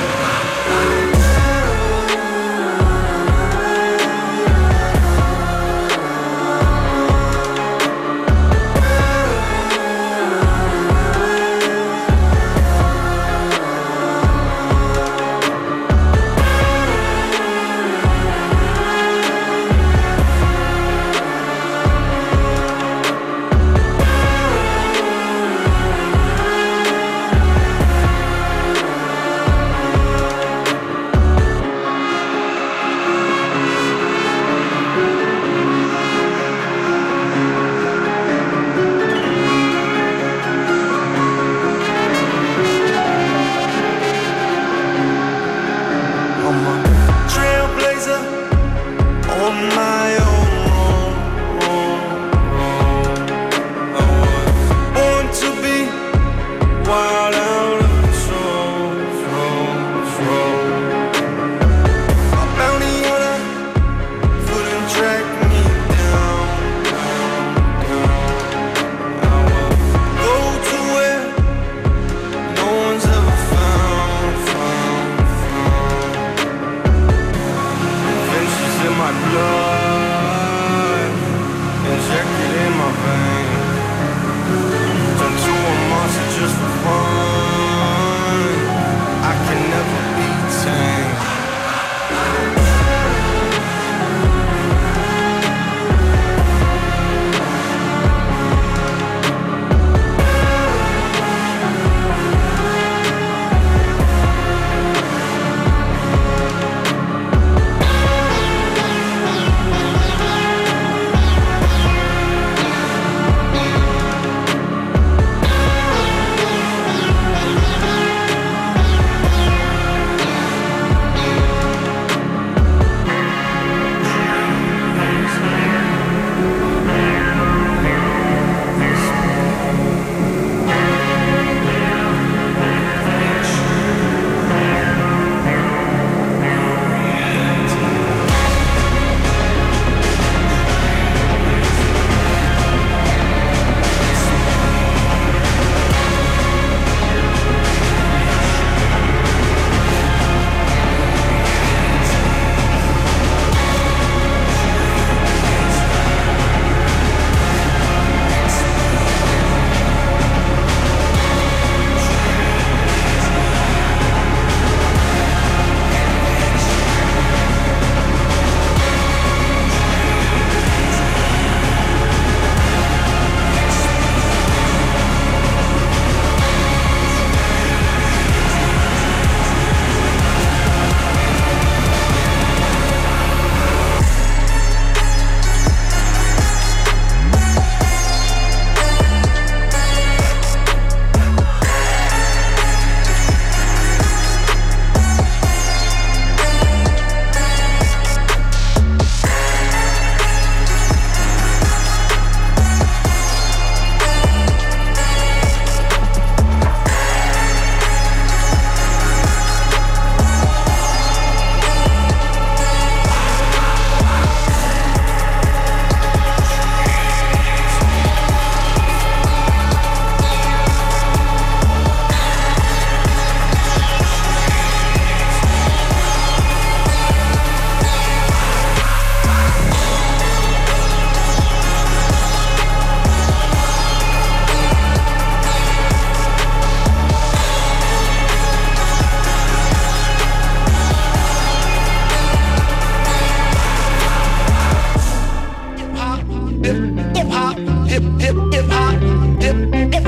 hip hip hip hip hip hip hop hip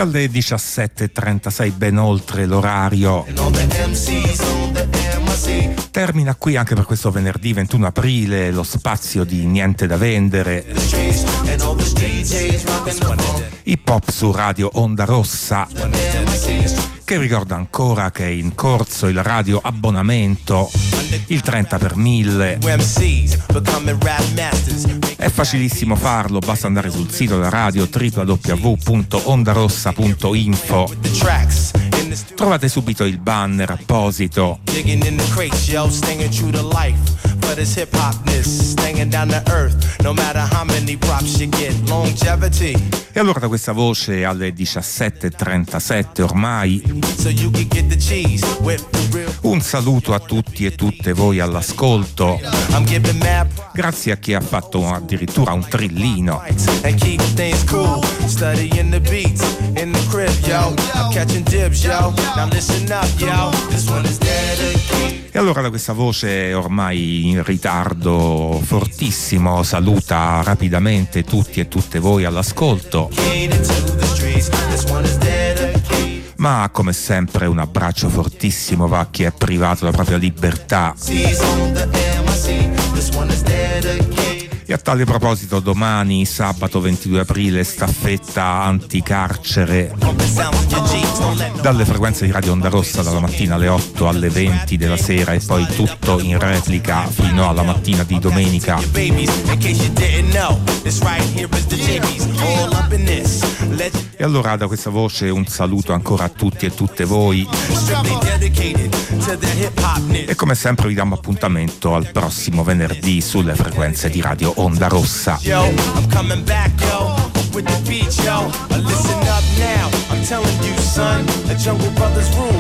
alle diciassette e trentasei, ben oltre l'orario, termina qui anche per questo venerdì ventuno aprile lo spazio di Niente da vendere, hip hop su Radio Onda Rossa, che ricorda ancora che è in corso il radio abbonamento, il trenta per mille. È facilissimo farlo, basta andare sul sito della radio w w w punto ondarossa punto info. Trovate subito il banner apposito. E allora da questa voce alle diciassette e trentasette ormai un saluto a tutti e tutte voi all'ascolto. Grazie a chi ha fatto addirittura un trillino. E allora da questa voce ormai in ritardo fortissimo saluta rapidamente tutti e tutte voi all'ascolto. Ma come sempre un abbraccio fortissimo va a chi è privato della propria libertà. E a tale proposito domani, sabato ventidue aprile, staffetta anticarcere dalle frequenze di Radio Onda Rossa dalla mattina alle otto alle venti della sera e poi tutto in replica fino alla mattina di domenica. E allora da questa voce un saluto ancora a tutti e tutte voi e come sempre vi diamo appuntamento al prossimo venerdì sulle frequenze di Radio Onda Rossa. With the beat, yo, listen up now. I'm telling you, son, the Jungle Brothers rule.